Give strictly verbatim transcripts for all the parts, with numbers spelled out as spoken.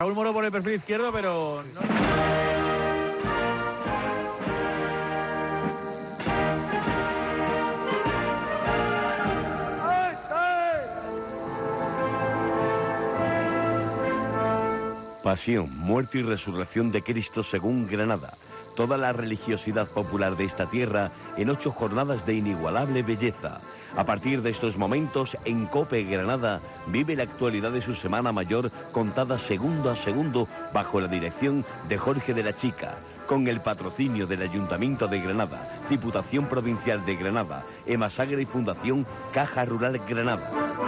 Raúl Moro por el perfil izquierdo, pero no... Pasión, muerte y resurrección de Cristo según Granada. Toda la religiosidad popular de esta tierra en ocho jornadas de inigualable belleza. A partir de estos momentos, en COPE Granada vive la actualidad de su Semana Mayor contada segundo a segundo bajo la dirección de Jorge de la Chica, con el patrocinio del Ayuntamiento de Granada, Diputación Provincial de Granada, Emasagra y Fundación Caja Rural Granada.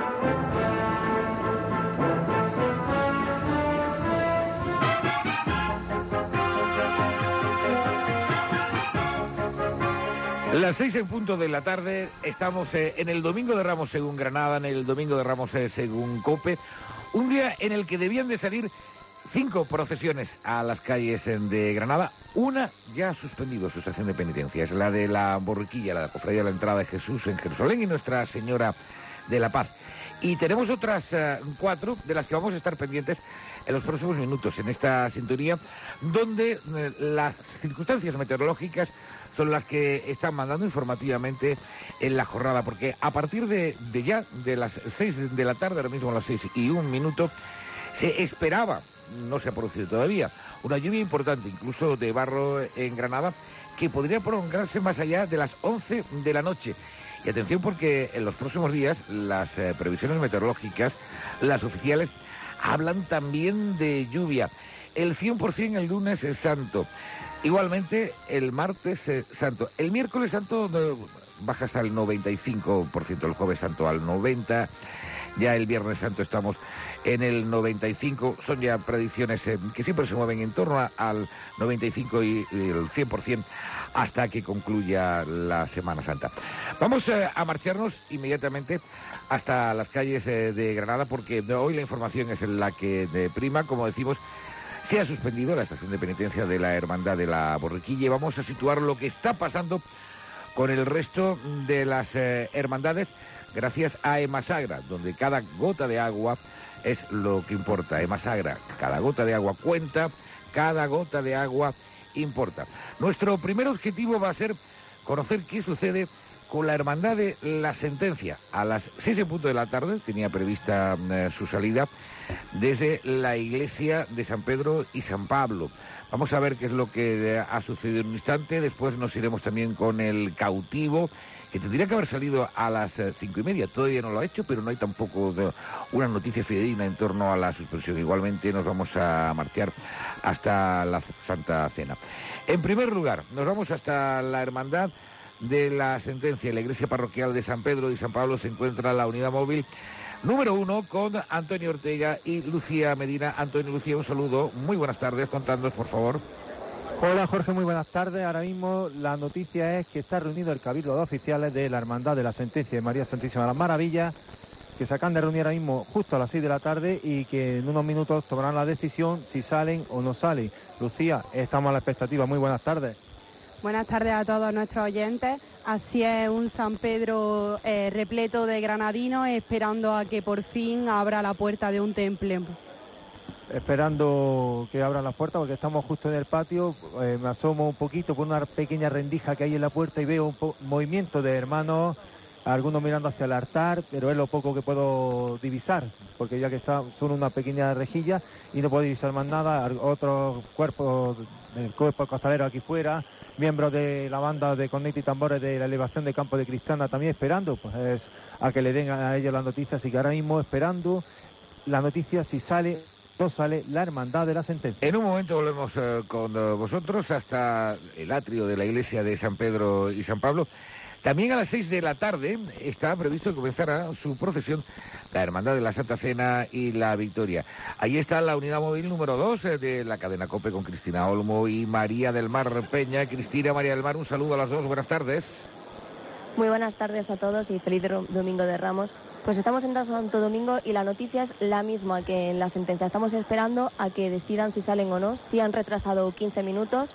Las seis en punto de la tarde, estamos eh, en el Domingo de Ramos según Granada, en el Domingo de Ramos eh, según COPE, un día en el que debían de salir cinco procesiones a las calles eh, de Granada. Una ya ha suspendido su estación de penitencia, es la de la Borriquilla, la Cofradía de la Entrada de Jesús en Jerusalén y Nuestra Señora de la Paz. Y tenemos otras eh, cuatro de las que vamos a estar pendientes en los próximos minutos en esta sintonía, donde eh, las circunstancias meteorológicas son las que están mandando informativamente en la jornada, porque a partir de, de ya, de las seis de la tarde, ahora mismo a las seis y un minuto, se esperaba, no se ha producido todavía, una lluvia importante, incluso de barro en Granada, que podría prolongarse más allá de las once de la noche. Y atención porque en los próximos días las eh, previsiones meteorológicas, las oficiales, hablan también de lluvia. El cien por ciento el lunes es santo. Igualmente, el martes eh, santo. El miércoles santo eh, baja hasta el noventa y cinco por ciento, el jueves santo al noventa por ciento, ya el viernes santo estamos en el noventa y cinco por ciento, son ya predicciones eh, que siempre se mueven en torno a, al noventa y cinco por ciento y, y el cien por ciento hasta que concluya la Semana Santa. Vamos eh, a marcharnos inmediatamente hasta las calles eh, de Granada, porque hoy la información es la que de prima, como decimos. Se ha suspendido la estación de penitencia de la Hermandad de la Borriquilla y vamos a situar lo que está pasando con el resto de las eh, hermandades gracias a Emasagra, donde cada gota de agua es lo que importa. Emasagra, cada gota de agua cuenta, cada gota de agua importa. Nuestro primer objetivo va a ser conocer qué sucede con la Hermandad de la Sentencia. A las seis en punto de la tarde tenía prevista eh, su salida desde la iglesia de San Pedro y San Pablo. Vamos a ver qué es lo que ha sucedido en un instante. Después nos iremos también con el cautivo, que tendría que haber salido a las cinco y media. Todavía no lo ha hecho, pero no hay tampoco de, una noticia fidedigna en torno a la suspensión. Igualmente nos vamos a marchar hasta la Santa Cena. En primer lugar, nos vamos hasta la Hermandad de la Sentencia. En la iglesia parroquial de San Pedro y San Pablo se encuentra la unidad móvil número uno con Antonio Ortega y Lucía Medina. Antonio y Lucía, un saludo, muy buenas tardes, contadnos por favor. Hola Jorge, muy buenas tardes. Ahora mismo la noticia es que está reunido el cabildo de oficiales de la Hermandad de la Sentencia de María Santísima de las Maravillas, que se acaban de reunir ahora mismo justo a las seis de la tarde y que en unos minutos tomarán la decisión si salen o no salen. Lucía, estamos a la expectativa, muy buenas tardes. Buenas tardes a todos nuestros oyentes. Así es, un San Pedro eh, repleto de granadinos esperando a que por fin abra la puerta de un temple. Esperando que abran las puertas porque estamos justo en el patio. Eh, me asomo un poquito por una pequeña rendija que hay en la puerta y veo un movimiento de hermanos, algunos mirando hacia el altar, pero es lo poco que puedo divisar, porque ya que está solo una pequeña rejilla y no puedo divisar más nada. Otros cuerpos del cuerpo costalero aquí fuera, miembros de la banda de cornetas y tambores de la elevación de Campo de Cristana también esperando pues es a que le den a ellos la noticia, así que ahora mismo esperando la noticia si sale o no sale la Hermandad de la Sentencia. En un momento volvemos eh, con eh, vosotros hasta el atrio de la iglesia de San Pedro y San Pablo. También a las seis de la tarde está previsto que comenzará su procesión la Hermandad de la Santa Cena y la Victoria. Ahí está la unidad móvil número dos eh, de la cadena COPE con Cristina Olmo y María del Mar Peña. Cristina, María del Mar, un saludo a las dos, buenas tardes. Muy buenas tardes a todos y feliz Domingo de Ramos. Pues estamos en Santo Domingo y la noticia es la misma que en la Sentencia. Estamos esperando a que decidan si salen o no. Si han retrasado quince minutos,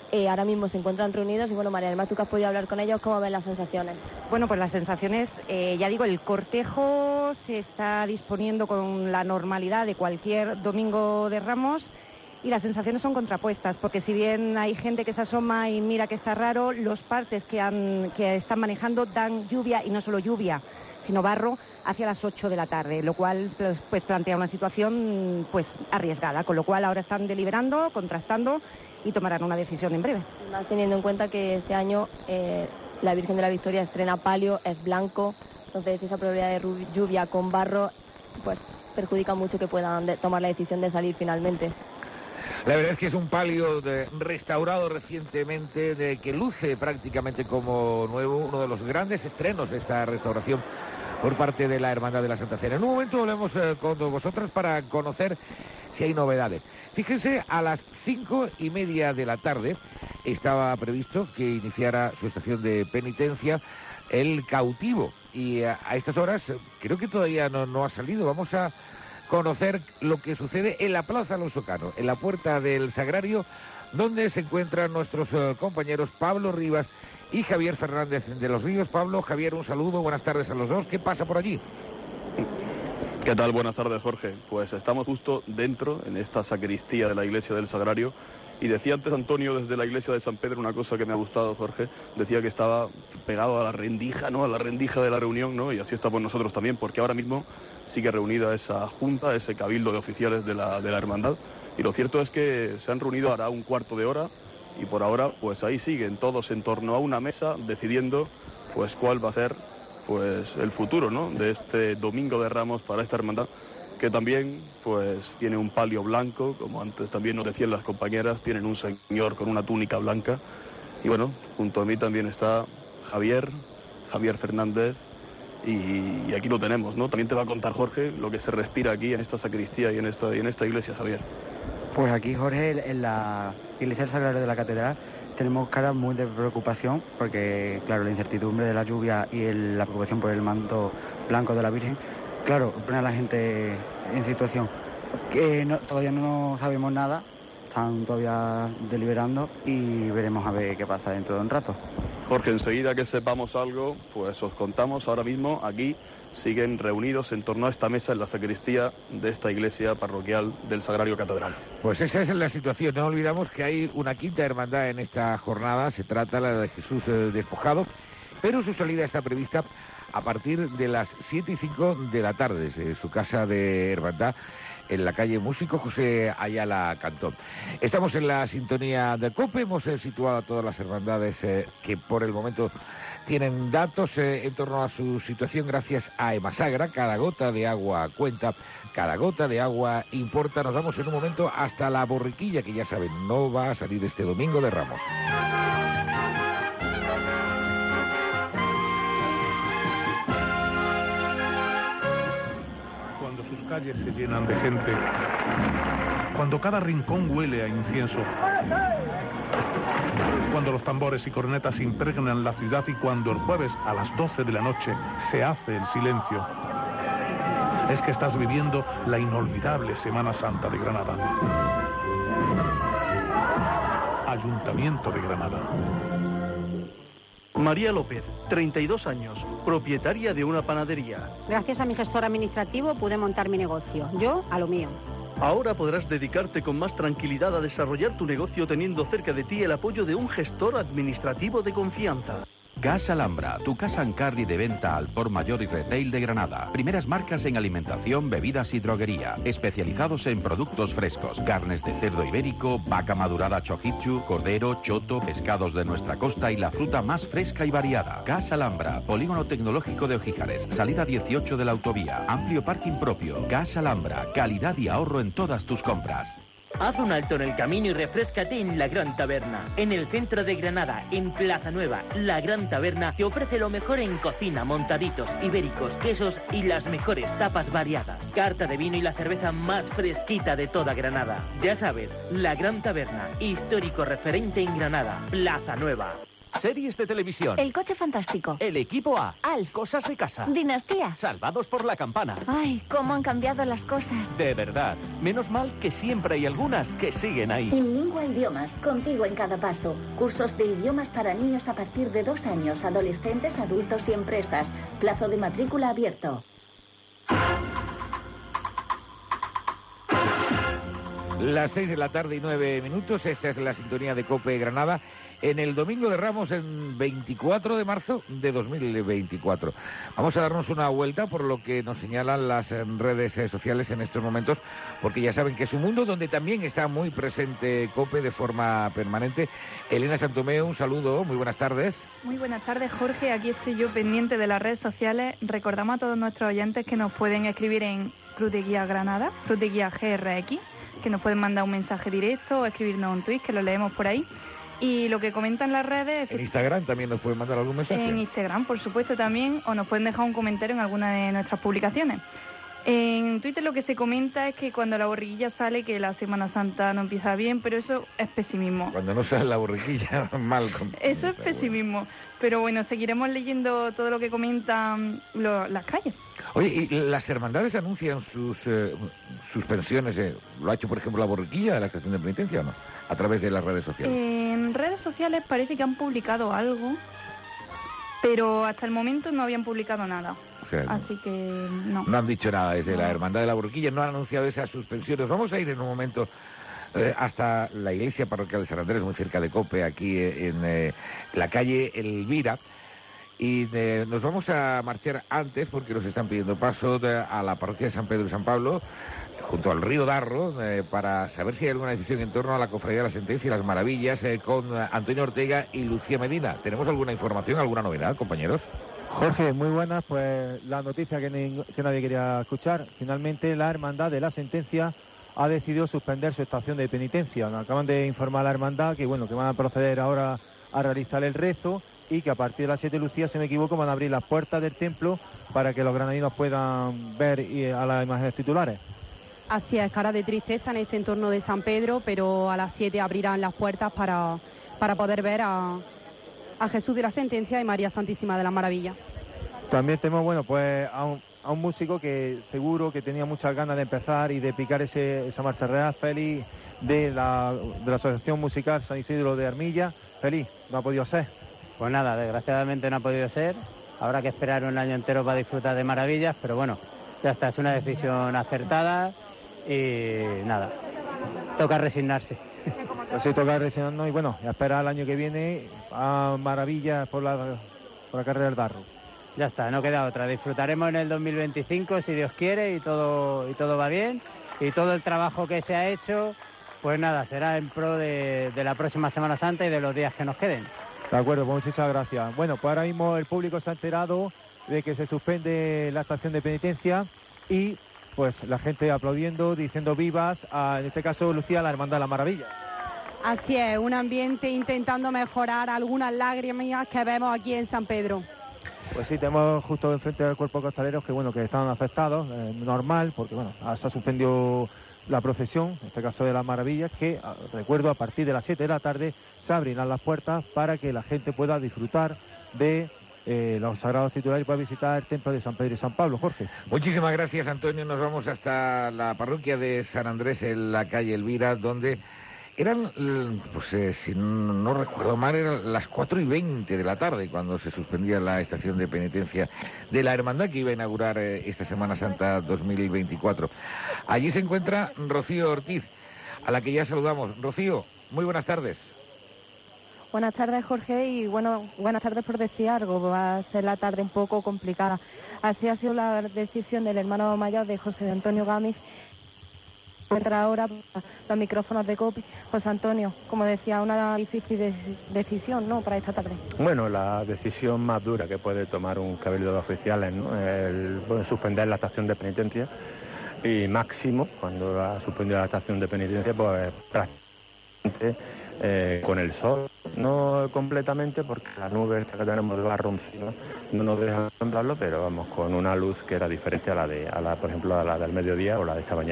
Eh, ahora mismo se encuentran reunidos y bueno, María del Mar, tú que has podido hablar con ellos, ¿cómo ven las sensaciones? Bueno, pues las sensaciones, eh, ya digo, el cortejo se está disponiendo con la normalidad de cualquier domingo de Ramos y las sensaciones son contrapuestas, porque si bien hay gente que se asoma y mira que está raro, los partes que, han, que están manejando dan lluvia, y no solo lluvia, sino barro, hacia las ocho de la tarde, lo cual pues, pues plantea una situación pues arriesgada, con lo cual ahora están deliberando, contrastando y tomarán una decisión en breve. Más teniendo en cuenta que este año eh, la Virgen de la Victoria estrena palio, es blanco, entonces esa probabilidad de lluvia con barro pues perjudica mucho que puedan de tomar la decisión de salir finalmente. La verdad es que es un palio de, restaurado recientemente, de que luce prácticamente como nuevo, uno de los grandes estrenos de esta restauración por parte de la Hermandad de la Santa Cena. En un momento volvemos eh, con vosotras para conocer si hay novedades. Fíjense, a las cinco y media de la tarde estaba previsto que iniciara su estación de penitencia el cautivo, y a, a estas horas creo que todavía no, no ha salido. Vamos a conocer lo que sucede en la Plaza Alonso Cano, en la puerta del Sagrario, donde se encuentran nuestros uh, compañeros Pablo Rivas y Javier Fernández de los Ríos. Pablo, Javier, un saludo, buenas tardes a los dos. ¿Qué pasa por allí? ¿Qué tal? Buenas tardes, Jorge. Pues estamos justo dentro, en esta sacristía de la iglesia del Sagrario, y decía antes Antonio desde la iglesia de San Pedro una cosa que me ha gustado, Jorge. Decía que estaba pegado a la rendija, ¿no? A la rendija de la reunión, ¿no? Y así estamos nosotros también, porque ahora mismo sigue reunida esa junta, ese cabildo de oficiales de la, de la hermandad, y lo cierto es que se han reunido ahora un cuarto de hora, y por ahora pues ahí siguen todos en torno a una mesa decidiendo pues cuál va a ser pues el futuro, ¿no?, de este Domingo de Ramos para esta hermandad, que también pues tiene un palio blanco, como antes también nos decían las compañeras, tienen un señor con una túnica blanca, y bueno, junto a mí también está Javier, Javier Fernández, y, y aquí lo tenemos, ¿no? También te va a contar, Jorge, lo que se respira aquí en esta sacristía y en esta, y en esta iglesia, Javier. Pues aquí, Jorge, en la iglesia del Sagrario de la Catedral tenemos caras muy de preocupación, porque claro, la incertidumbre de la lluvia y el, la preocupación por el manto blanco de la Virgen, claro, pone a la gente en situación que no, todavía no sabemos nada, están todavía deliberando y veremos a ver qué pasa dentro de un rato. Jorge, enseguida que sepamos algo, pues os contamos. Ahora mismo aquí siguen reunidos en torno a esta mesa en la sacristía de esta iglesia parroquial del Sagrario Catedral. Pues esa es la situación. No olvidamos que hay una quinta hermandad en esta jornada. Se trata la de Jesús eh, Despojado, pero su salida está prevista a partir de las siete y cinco de la tarde desde su casa de hermandad en la calle Músico José Ayala Cantón. Estamos en la sintonía de COPE, hemos eh, situado a todas las hermandades eh, que por el momento tienen datos eh, en torno a su situación gracias a Emasagra. Cada gota de agua cuenta, cada gota de agua importa. Nos vamos en un momento hasta la borriquilla, que ya saben, no va a salir este Domingo de Ramos. Calles se llenan de gente, cuando cada rincón huele a incienso, cuando los tambores y cornetas impregnan la ciudad y cuando el jueves a las doce de la noche se hace el silencio, es que estás viviendo la inolvidable Semana Santa de Granada. Ayuntamiento de Granada. María López, treinta y dos años, propietaria de una panadería. Gracias a mi gestor administrativo pude montar mi negocio, yo a lo mío. Ahora podrás dedicarte con más tranquilidad a desarrollar tu negocio teniendo cerca de ti el apoyo de un gestor administrativo de confianza. Casa Alhambra, tu casa en carry de venta al por mayor y retail de Granada. Primeras marcas en alimentación, bebidas y droguería. Especializados en productos frescos. Carnes de cerdo ibérico, vaca madurada chojichu, cordero, choto, pescados de nuestra costa y la fruta más fresca y variada. Casa Alhambra, polígono tecnológico de Ojíjares. Salida dieciocho de la autovía. Amplio parking propio. Casa Alhambra, calidad y ahorro en todas tus compras. Haz un alto en el camino y refréscate en La Gran Taberna. En el centro de Granada, en Plaza Nueva, La Gran Taberna te ofrece lo mejor en cocina, montaditos, ibéricos, quesos y las mejores tapas variadas. Carta de vino y la cerveza más fresquita de toda Granada. Ya sabes, La Gran Taberna, histórico referente en Granada, Plaza Nueva. Series de televisión. El coche fantástico. El equipo A. Alf. Cosas de casa. Dinastía. Salvados por la campana. Ay, cómo han cambiado las cosas. De verdad. Menos mal que siempre hay algunas que siguen ahí. Inlingua Idiomas, contigo en cada paso. Cursos de idiomas para niños a partir de dos años, adolescentes, adultos y empresas. Plazo de matrícula abierto. Las seis de la tarde y nueve minutos, esta es la sintonía de COPE Granada, en el Domingo de Ramos, en veinticuatro de marzo de dos mil veinticuatro. Vamos a darnos una vuelta por lo que nos señalan las redes sociales en estos momentos, porque ya saben que es un mundo donde también está muy presente COPE de forma permanente. Elena Santomeu, un saludo, muy buenas tardes. Muy buenas tardes, Jorge, aquí estoy yo pendiente de las redes sociales. Recordamos a todos nuestros oyentes que nos pueden escribir en Cruz de Guía Granada, Cruz de Guía G R X, que nos pueden mandar un mensaje directo o escribirnos un tuit, que lo leemos por ahí. Y lo que comentan las redes... En Instagram también nos pueden mandar algún mensaje. En Instagram, por supuesto, también, o nos pueden dejar un comentario en alguna de nuestras publicaciones. En Twitter lo que se comenta es que cuando la borriquilla sale, que la Semana Santa no empieza bien, pero eso es pesimismo. Cuando no sale la borriquilla, mal. Con... Eso es pesimismo. Pero bueno, seguiremos leyendo todo lo que comentan lo, las calles. Oye, ¿y las hermandades anuncian sus eh, suspensiones? Eh? ¿Lo ha hecho, por ejemplo, la borriquilla de la estación de penitencia o no? A través de las redes sociales. En redes sociales parece que han publicado algo, pero hasta el momento no habían publicado nada. O sea, Así que no. No han dicho nada desde no. la Hermandad de la Borriquilla, no han anunciado esas suspensiones. Vamos a ir en un momento eh, hasta la iglesia parroquial de San Andrés, muy cerca de COPE, aquí eh, en eh, la calle Elvira. Y eh, nos vamos a marchar antes, porque nos están pidiendo paso de, a la parroquia de San Pedro y San Pablo, junto al río Darro, eh, para saber si hay alguna decisión en torno a la Cofradía de la Sentencia y las Maravillas, eh, con eh, Antonio Ortega y Lucía Medina. ¿Tenemos alguna información, alguna novedad, compañeros? Jorge, muy buenas. Pues la noticia que, ni, que nadie quería escuchar. Finalmente, la Hermandad de la Sentencia ha decidido suspender su estación de penitencia. Nos acaban de informar a la Hermandad que, bueno, que van a proceder ahora a realizar el rezo y que a partir de las siete, Lucía, si me equivoco, van a abrir las puertas del templo para que los granadinos puedan ver a las imágenes titulares. Así es, cara de tristeza en este entorno de San Pedro, pero a las siete abrirán las puertas para, para poder ver a, a Jesús de la Sentencia y María Santísima de la Maravilla. También tenemos, bueno, pues a un, a un músico que seguro que tenía muchas ganas de empezar y de picar ese, esa marcha real, Félix, de la, de la Asociación Musical San Isidro de Armilla. Félix, no ha podido ser. Pues nada, desgraciadamente no ha podido ser. Habrá que esperar un año entero para disfrutar de maravillas, pero bueno, ya está, es una decisión acertada. Y nada, toca resignarse. Pues sí, toca resignarnos y bueno, esperar el año que viene a maravillas por la, por la carrera del Darro. Ya está, no queda otra. Disfrutaremos en el dos mil veinticinco si Dios quiere y todo y todo va bien. Y todo el trabajo que se ha hecho, pues nada, será en pro de, de la próxima Semana Santa y de los días que nos queden. De acuerdo, pues muchísimas gracias. Bueno, pues ahora mismo el público se ha enterado de que se suspende la estación de penitencia y pues la gente aplaudiendo, diciendo vivas, a, en este caso, Lucía, la Hermandad de la Maravilla. Así es, un ambiente intentando mejorar algunas lágrimas que vemos aquí en San Pedro. Pues sí, tenemos justo enfrente del cuerpo costaleros que bueno que están afectados, eh, normal, porque bueno, se ha suspendido la procesión, en este caso de las Maravillas, que recuerdo a partir de las siete de la tarde se abrirán las puertas para que la gente pueda disfrutar de Eh, los sagrados titulares para visitar el templo de San Pedro y San Pablo. Jorge. Muchísimas gracias, Antonio. Nos vamos hasta la parroquia de San Andrés, en la calle Elvira, donde eran, pues eh, si no, no recuerdo mal, eran las cuatro y veinte de la tarde cuando se suspendía la estación de penitencia de la hermandad que iba a inaugurar eh, esta Semana Santa dos mil veinticuatro. Allí se encuentra Rocío Ortiz, a la que ya saludamos. Rocío, muy buenas tardes. Buenas tardes, Jorge, y bueno, buenas tardes por decir algo. Va a ser la tarde un poco complicada. Así ha sido la decisión del hermano mayor de José Antonio Gámez. Entra ahora los micrófonos de COPE. José Antonio, como decía, una difícil de decisión, ¿no?, para esta tarde. Bueno, la decisión más dura que puede tomar un cabildo de oficiales, ¿no?, el bueno, suspender la estación de penitencia, y máximo, cuando ha suspendido la estación de penitencia, pues prácticamente eh, con el sol, no completamente, porque la nube esta que tenemos de barro encima no nos deja contemplarlo, pero vamos, con una luz que era diferente a la de, a la, por ejemplo, a la del mediodía o la de esta mañana.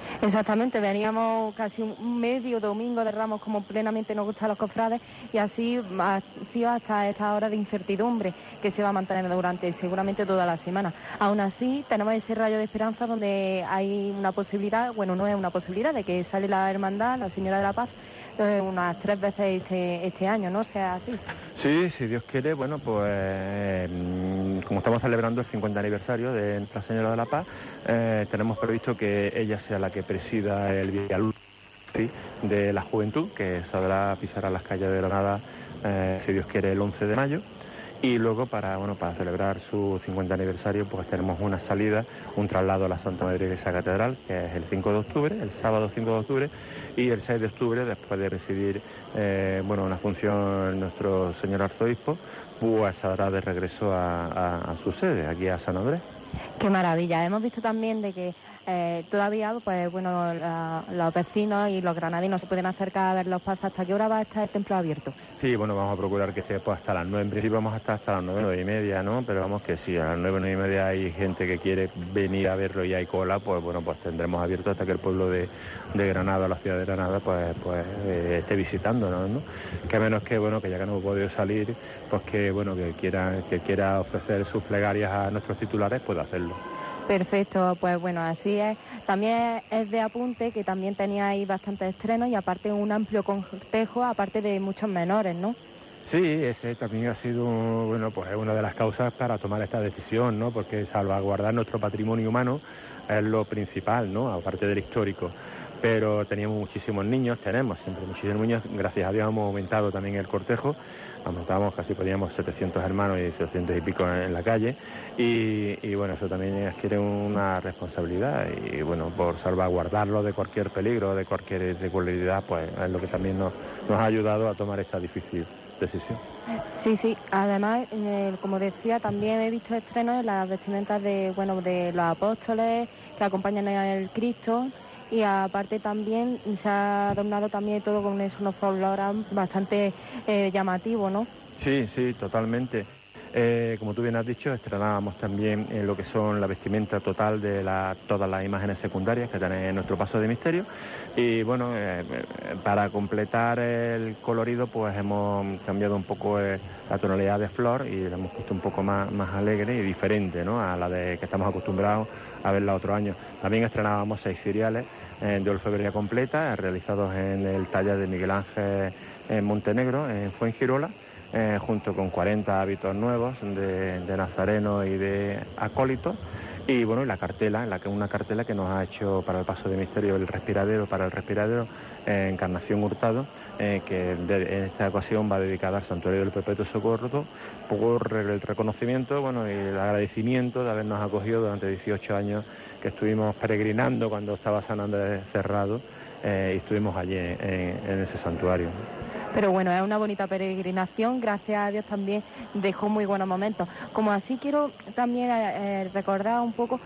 Exactamente, veníamos casi un medio domingo de Ramos como plenamente nos gustan los cofrades y así ha sido hasta esta hora de incertidumbre que se va a mantener durante seguramente toda la semana. Aún así tenemos ese rayo de esperanza donde hay una posibilidad, bueno, no es una posibilidad, de que sale la hermandad, la Señora de la Paz, eh, unas tres veces este, este año, ¿no? Sea así. Sí, si Dios quiere, bueno, pues eh, como estamos celebrando el cincuenta aniversario de Nuestra Señora de la Paz, eh, tenemos previsto que ella sea la que presida el Via Luz, ¿sí?, de la juventud, que saldrá pisar a las calles de Granada, eh, si Dios quiere, el once de mayo. Y luego para bueno para celebrar su cincuenta aniversario pues tenemos una salida, un traslado a la Santa Madre Iglesia Catedral, que es el cinco de octubre, el sábado cinco de octubre, y el seis de octubre, después de recibir eh, bueno una función nuestro señor arzobispo, pues saldrá de regreso a, a, a su sede, aquí a San Andrés. Qué maravilla. Hemos visto también de que eh, todavía, pues bueno, la, los vecinos y los granadinos se pueden acercar a ver los pasos. ¿Hasta qué hora va a estar el templo abierto? Sí, bueno, vamos a procurar que sea pues, hasta las nueve. En principio vamos a estar hasta las nueve, nueve y media, ¿no? Pero vamos que si a las nueve, nueve y media hay gente que quiere venir a verlo y hay cola, pues bueno, pues tendremos abierto hasta que el pueblo de, de Granada, la ciudad de Granada, pues pues eh, esté visitándonos, ¿no? Que menos que, bueno, que ya que no hemos podido salir, pues que, bueno, que quiera, que quiera ofrecer sus plegarias a nuestros titulares, puede hacerlo. Perfecto, pues bueno, así es. También es de apunte que también teníais bastantes estrenos y aparte un amplio cortejo, aparte de muchos menores, ¿no? Sí, ese también ha sido, bueno, pues es una de las causas para tomar esta decisión, ¿no? Porque salvaguardar nuestro patrimonio humano es lo principal, ¿no? Aparte del histórico. Pero teníamos muchísimos niños, tenemos siempre muchísimos niños, gracias a Dios hemos aumentado también el cortejo, aumentamos casi podíamos setecientos hermanos y setecientos y pico en la calle, y, y bueno, eso también adquiere una responsabilidad, y bueno, por salvaguardarlo de cualquier peligro, de cualquier irregularidad, pues es lo que también nos, nos ha ayudado a tomar esta difícil decisión. Sí, sí, además, eh, como decía, también he visto estrenos en las vestimentas de, bueno, de los apóstoles que acompañan al Cristo. Y aparte también se ha adornado también todo con eso, unos folclores bastante eh, llamativos, ¿no? Sí, sí, totalmente. Eh, como tú bien has dicho, estrenábamos también en lo que son la vestimenta total de la, todas las imágenes secundarias que tienen en nuestro paso de misterio. Y bueno, eh, para completar el colorido, pues hemos cambiado un poco eh, la tonalidad de flor y la hemos puesto un poco más, más alegre y diferente, ¿no?, a la de que estamos acostumbrados a verla otro año. También estrenábamos seis ciriales eh, de orfebrería completa, eh, realizados en el taller de Miguel Ángel en Montenegro, en Fuengirola, eh, junto con cuarenta hábitos nuevos de, de nazareno y de acólito. Y bueno, y la cartela, en la que una cartela que nos ha hecho para el paso de misterio el respiradero, para el respiradero eh, Encarnación Hurtado, eh, que de, en esta ocasión va dedicada al Santuario del Perpetuo Socorro, por el reconocimiento, bueno, y el agradecimiento de habernos acogido durante dieciocho años que estuvimos peregrinando cuando estaba San Andrés cerrado, eh, y estuvimos allí en, en ese santuario. Pero bueno, es una bonita peregrinación, gracias a Dios también dejó muy buenos momentos. Como así quiero también eh, recordar un poco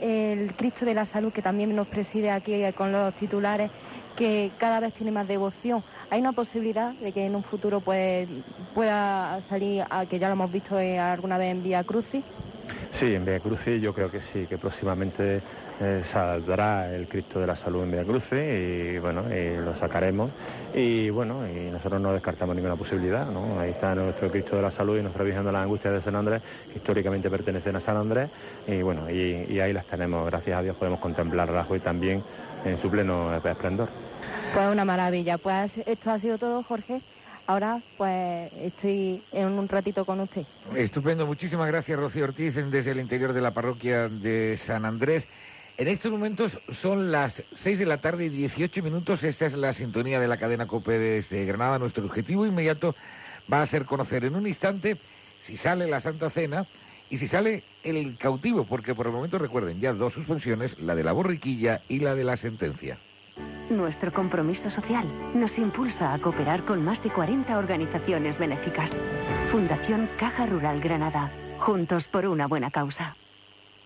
el Cristo de la Salud, que también nos preside aquí eh, con los titulares, que cada vez tiene más devoción. Hay una posibilidad de que en un futuro pues pueda salir, a, que ya lo hemos visto eh, alguna vez en Vía Crucis. Sí, en Vía Crucis yo creo que sí, que próximamente eh, saldrá el Cristo de la Salud en Vía Crucis y bueno, y lo sacaremos y bueno, y nosotros no descartamos ninguna posibilidad, ¿no? Ahí está nuestro Cristo de la Salud y nuestra Virgen de las Angustias de San Andrés, que históricamente pertenecen a San Andrés y bueno, y, y ahí las tenemos, gracias a Dios podemos contemplarlas hoy también en su pleno esplendor. Pues una maravilla, pues esto ha sido todo, Jorge. Ahora, pues, estoy en un ratito con usted. Estupendo, muchísimas gracias, Rocío Ortiz, desde el interior de la parroquia de San Andrés. En estos momentos son las seis de la tarde y dieciocho minutos. Esta es la sintonía de la cadena COPE desde Granada. Nuestro objetivo inmediato va a ser conocer en un instante si sale la Santa Cena y si sale el cautivo, porque por el momento recuerden ya dos suspensiones, la de la borriquilla y la de la sentencia. Nuestro compromiso social nos impulsa a cooperar con más de cuarenta organizaciones benéficas. Fundación Caja Rural Granada. Juntos por una buena causa.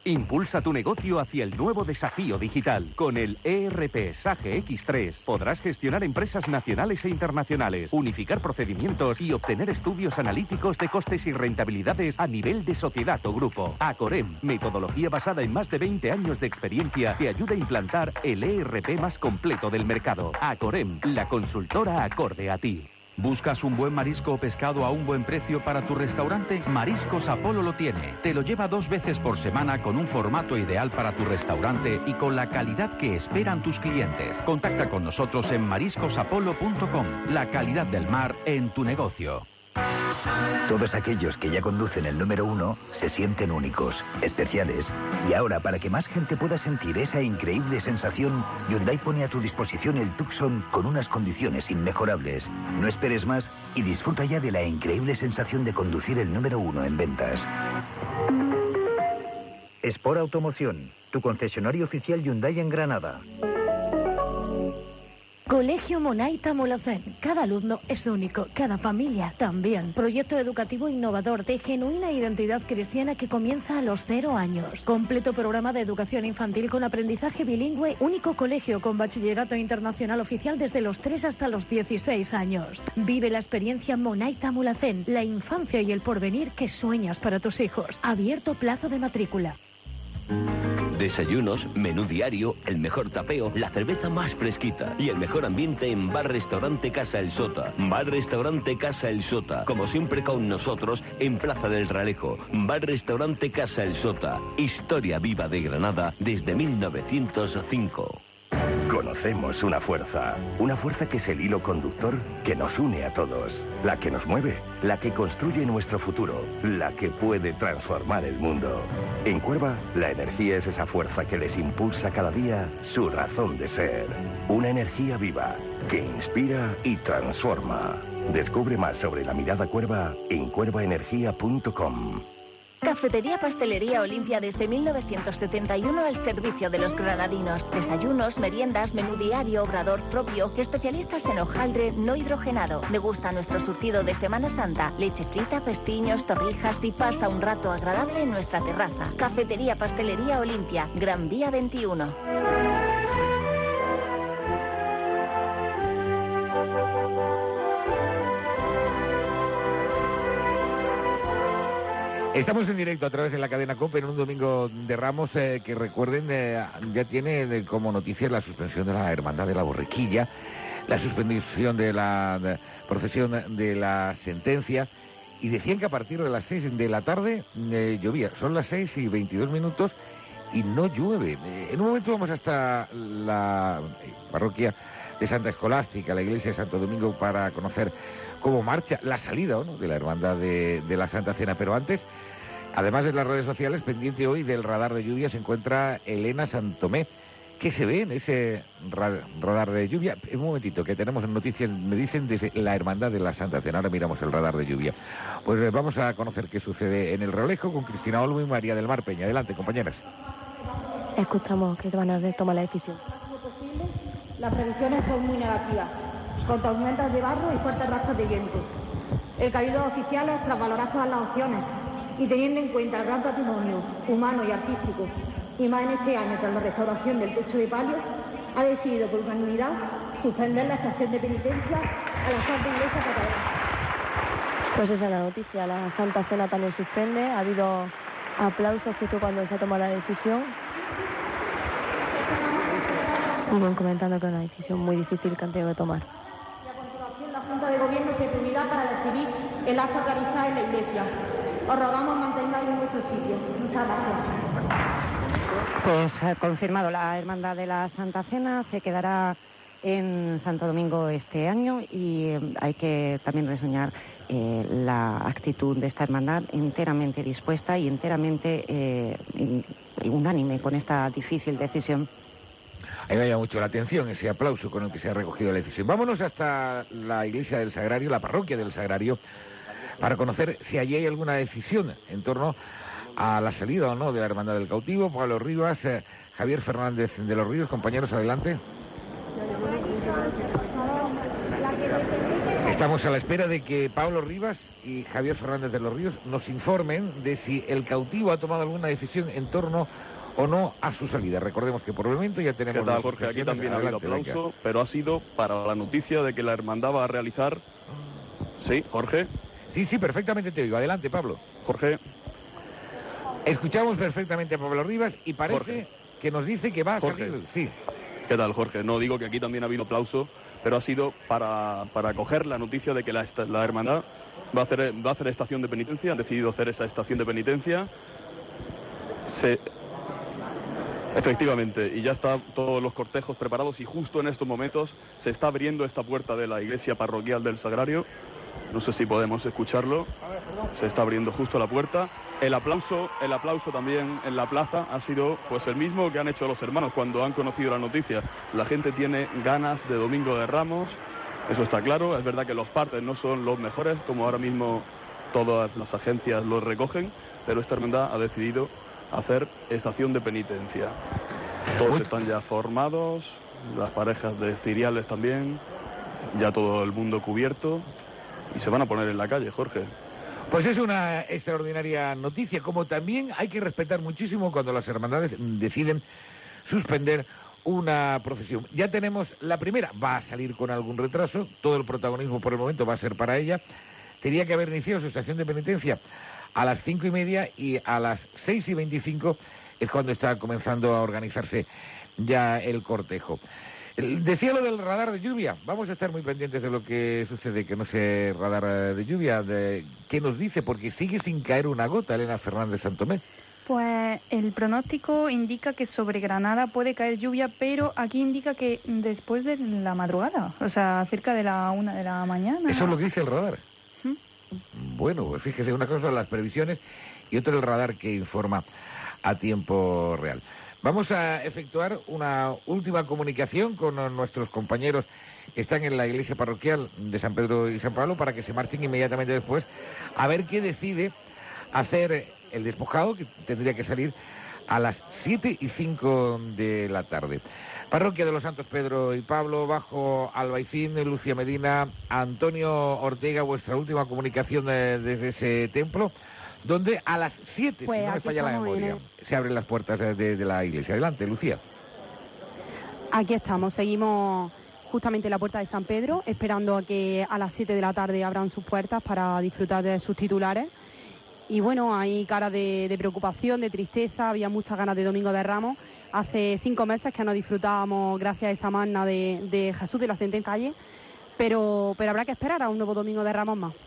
Impulsa tu negocio hacia el nuevo desafío digital. Con el E R P Sage X tres podrás gestionar empresas nacionales e internacionales, unificar procedimientos y obtener estudios analíticos de costes y rentabilidades a nivel de sociedad o grupo. Acorem, metodología basada en más de veinte años de experiencia, te ayuda a implantar el E R P más completo del mercado. Acorem, la consultora acorde a ti. ¿Buscas un buen marisco o pescado a un buen precio para tu restaurante? Mariscos Apolo lo tiene. Te lo lleva dos veces por semana con un formato ideal para tu restaurante y con la calidad que esperan tus clientes. Contacta con nosotros en mariscos apolo punto com. La calidad del mar en tu negocio. Todos aquellos que ya conducen el número uno se sienten únicos, especiales. Y ahora, para que más gente pueda sentir esa increíble sensación, Hyundai pone a tu disposición el Tucson con unas condiciones inmejorables. No esperes más y disfruta ya de la increíble sensación de conducir el número uno en ventas. Sport Automoción, tu concesionario oficial Hyundai en Granada. Colegio Monaita Mulhacén. Cada alumno es único, cada familia también. Proyecto educativo innovador de genuina identidad cristiana que comienza a los cero años. Completo programa de educación infantil con aprendizaje bilingüe. Único colegio con bachillerato internacional oficial desde los tres hasta los dieciséis años. Vive la experiencia Monaita Mulhacén, la infancia y el porvenir que sueñas para tus hijos. Abierto plazo de matrícula. Desayunos, menú diario, el mejor tapeo, la cerveza más fresquita y el mejor ambiente en Bar Restaurante Casa El Sota. Bar Restaurante Casa El Sota, como siempre con nosotros en Plaza del Realejo. Bar Restaurante Casa El Sota, historia viva de Granada desde mil novecientos cinco. Conocemos una fuerza, una fuerza que es el hilo conductor que nos une a todos, la que nos mueve, la que construye nuestro futuro, la que puede transformar el mundo. En Cuerva, la energía es esa fuerza que les impulsa cada día su razón de ser. Una energía viva que inspira y transforma. Descubre más sobre la mirada Cuerva en cuerva energía punto com. Cafetería Pastelería Olimpia desde mil novecientos setenta y uno al servicio de los granadinos. Desayunos, meriendas, menú diario, obrador propio, especialistas en hojaldre no hidrogenado. Degusta nuestro surtido de Semana Santa, leche frita, pestiños, torrijas y pasa un rato agradable en nuestra terraza. Cafetería Pastelería Olimpia, Gran Vía veintiuno. Estamos en directo a través de la cadena COPE en un domingo de Ramos eh, que recuerden eh, ya tiene eh, como noticia la suspensión de la Hermandad de la Borriquilla, la suspensión de la de, procesión de la sentencia, y decían que a partir de las seis de la tarde eh, llovía. Son las seis y veintidós minutos y no llueve. Eh, en un momento vamos hasta la eh, parroquia de Santa Escolástica, la iglesia de Santo Domingo, para conocer cómo marcha la salida, ¿no?, de la Hermandad de, de la Santa Cena. Pero antes, además de las redes sociales, pendiente hoy del radar de lluvia se encuentra Elena Santomé. ¿Qué se ve en ese ra radar de lluvia? Un momentito, que tenemos noticias, me dicen, desde la Hermandad de la Santa Cena. Ahora miramos el radar de lluvia. Pues eh, vamos a conocer qué sucede en el Realejo con Cristina Olmo y María del Mar Peña. Adelante, compañeras. Escuchamos que van a tomar la decisión. Las previsiones son muy negativas, con tormentas de barro y fuertes rachas de viento. El Cabildo de Oficiales, tras valorar todas las opciones y teniendo en cuenta el gran patrimonio humano y artístico, y más en este año tras la restauración del techo de palio, ha decidido por unanimidad suspender la estación de penitencia a la Santa Iglesia Catedral. Pues esa es la noticia, la Santa Cena también suspende, ha habido aplausos justo cuando se ha tomado la decisión. Siguen comentando que es una decisión muy difícil que han tenido que tomar. Y a continuación la Junta de Gobierno se reunirá para decidir el acto a realizar en la iglesia. Os rogamos mantengáis en vuestro sitio. Muchas gracias. Pues ha confirmado, la Hermandad de la Santa Cena se quedará en Santo Domingo este año y eh, hay que también reseñar eh, la actitud de esta hermandad, enteramente dispuesta y enteramente eh, unánime con esta difícil decisión. A mí me llama mucho la atención ese aplauso con el que se ha recogido la decisión. Vámonos hasta la iglesia del Sagrario, la parroquia del Sagrario, para conocer si allí hay alguna decisión en torno a la salida o no de la Hermandad del Cautivo. Pablo Rivas, eh, Javier Fernández de los Ríos, compañeros, adelante. Estamos a la espera de que Pablo Rivas y Javier Fernández de los Ríos nos informen de si el cautivo ha tomado alguna decisión en torno o no a su salida. Recordemos que por el momento ya tenemos... ¿Qué tal, Jorge? Aquí también ha habido aplauso, venga. Pero ha sido para la noticia de que la hermandad va a realizar... Sí, Jorge. Sí, sí, perfectamente te oigo. Adelante, Pablo. Jorge. Escuchamos perfectamente a Pablo Rivas y parece Jorge. que nos dice que va a Jorge. salir... Sí. ¿Qué tal, Jorge? No digo que aquí también ha habido aplauso, pero ha sido para, para coger la noticia de que la, la hermandad va a, hacer, va a hacer estación de penitencia. Han decidido hacer esa estación de penitencia. Se... Efectivamente, y ya están todos los cortejos preparados y justo en estos momentos se está abriendo esta puerta de la iglesia parroquial del Sagrario. No sé si podemos escucharlo. Se está abriendo justo la puerta. El aplauso, el aplauso también en la plaza ha sido pues el mismo que han hecho los hermanos cuando han conocido la noticia. La gente tiene ganas de Domingo de Ramos, eso está claro. Es verdad que los partes no son los mejores, como ahora mismo todas las agencias los recogen, pero esta hermandad ha decidido hacer estación de penitencia. Todos están ya formados, las parejas de ciriales también, ya todo el mundo cubierto y se van a poner en la calle, Jorge. Pues es una extraordinaria noticia, como también hay que respetar muchísimo cuando las hermandades deciden suspender una procesión. Ya tenemos la primera, va a salir con algún retraso, todo el protagonismo por el momento va a ser para ella. Tenía que haber iniciado su estación de penitencia a las cinco y media y a las seis y veinticinco es cuando está comenzando a organizarse ya el cortejo. Decía lo del radar de lluvia, vamos a estar muy pendientes de lo que sucede, que no sé radar de lluvia, de qué nos dice, porque sigue sin caer una gota, Elena Fernández Santomé. Pues el pronóstico indica que sobre Granada puede caer lluvia, pero aquí indica que después de la madrugada, o sea, cerca de la una de la mañana. Eso es lo que dice el radar. ¿Mm? Bueno, pues fíjese, una cosa son las previsiones y otra el radar que informa a tiempo real. Vamos a efectuar una última comunicación con nuestros compañeros que están en la iglesia parroquial de San Pedro y San Pablo para que se marchen inmediatamente después a ver qué decide hacer el despojado, que tendría que salir a las siete y cinco de la tarde. Parroquia de los Santos Pedro y Pablo, bajo Albaicín, Lucía Medina, Antonio Ortega, vuestra última comunicación de, desde ese templo, donde a las siete, pues si no me falla la memoria, el... se abren las puertas de, de la iglesia. Adelante, Lucía. Aquí estamos, seguimos justamente en la puerta de San Pedro, esperando a que a las siete de la tarde abran sus puertas para disfrutar de sus titulares. Y bueno, hay cara de, de preocupación, de tristeza, había muchas ganas de Domingo de Ramos. Hace cinco meses que no disfrutábamos gracias a esa magna de, de Jesús de la Ascensión en calle, pero, pero habrá que esperar a un nuevo Domingo de Ramos más.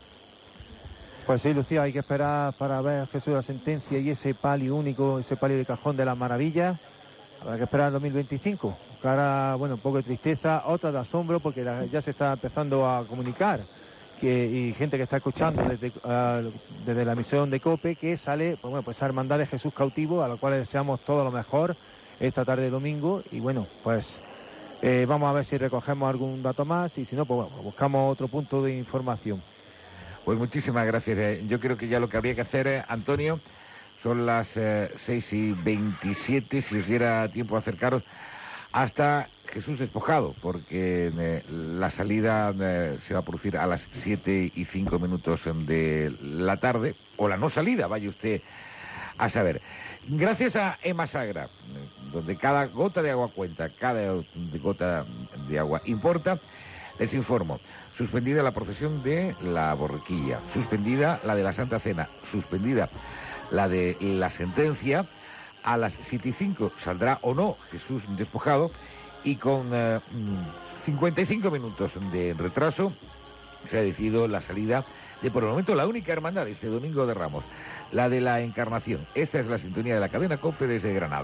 Pues sí, Lucía, hay que esperar para ver a Jesús de la Sentencia y ese palio único, ese palio de cajón de las maravillas. Habrá que esperar al dos mil veinticinco. Cara, bueno, un poco de tristeza, otra de asombro, porque la, ya se está empezando a comunicar que, y gente que está escuchando desde, uh, desde la emisión de COPE, que sale, pues bueno, pues esa hermandad de Jesús cautivo, a la cual deseamos todo lo mejor esta tarde de domingo. Y bueno, pues eh, vamos a ver si recogemos algún dato más y si no, pues bueno, buscamos otro punto de información. Pues muchísimas gracias. Yo creo que ya lo que habría que hacer, eh, Antonio, son las eh, seis y veintisiete, si os diera tiempo a acercaros hasta Jesús despojado, porque eh, la salida eh, se va a producir a las siete y cinco minutos de la tarde, o la no salida, vaya usted a saber. Gracias a Ema Sagra, donde cada gota de agua cuenta, cada gota de agua importa, les informo. Suspendida la procesión de la borriquilla, suspendida la de la Santa Cena, suspendida la de la sentencia. A las siete y cinco saldrá o no Jesús despojado y con eh, cincuenta y cinco minutos de retraso se ha decidido la salida de, por el momento, la única hermandad de este Domingo de Ramos, la de la Encarnación. Esta es la sintonía de la cadena COPE desde Granada.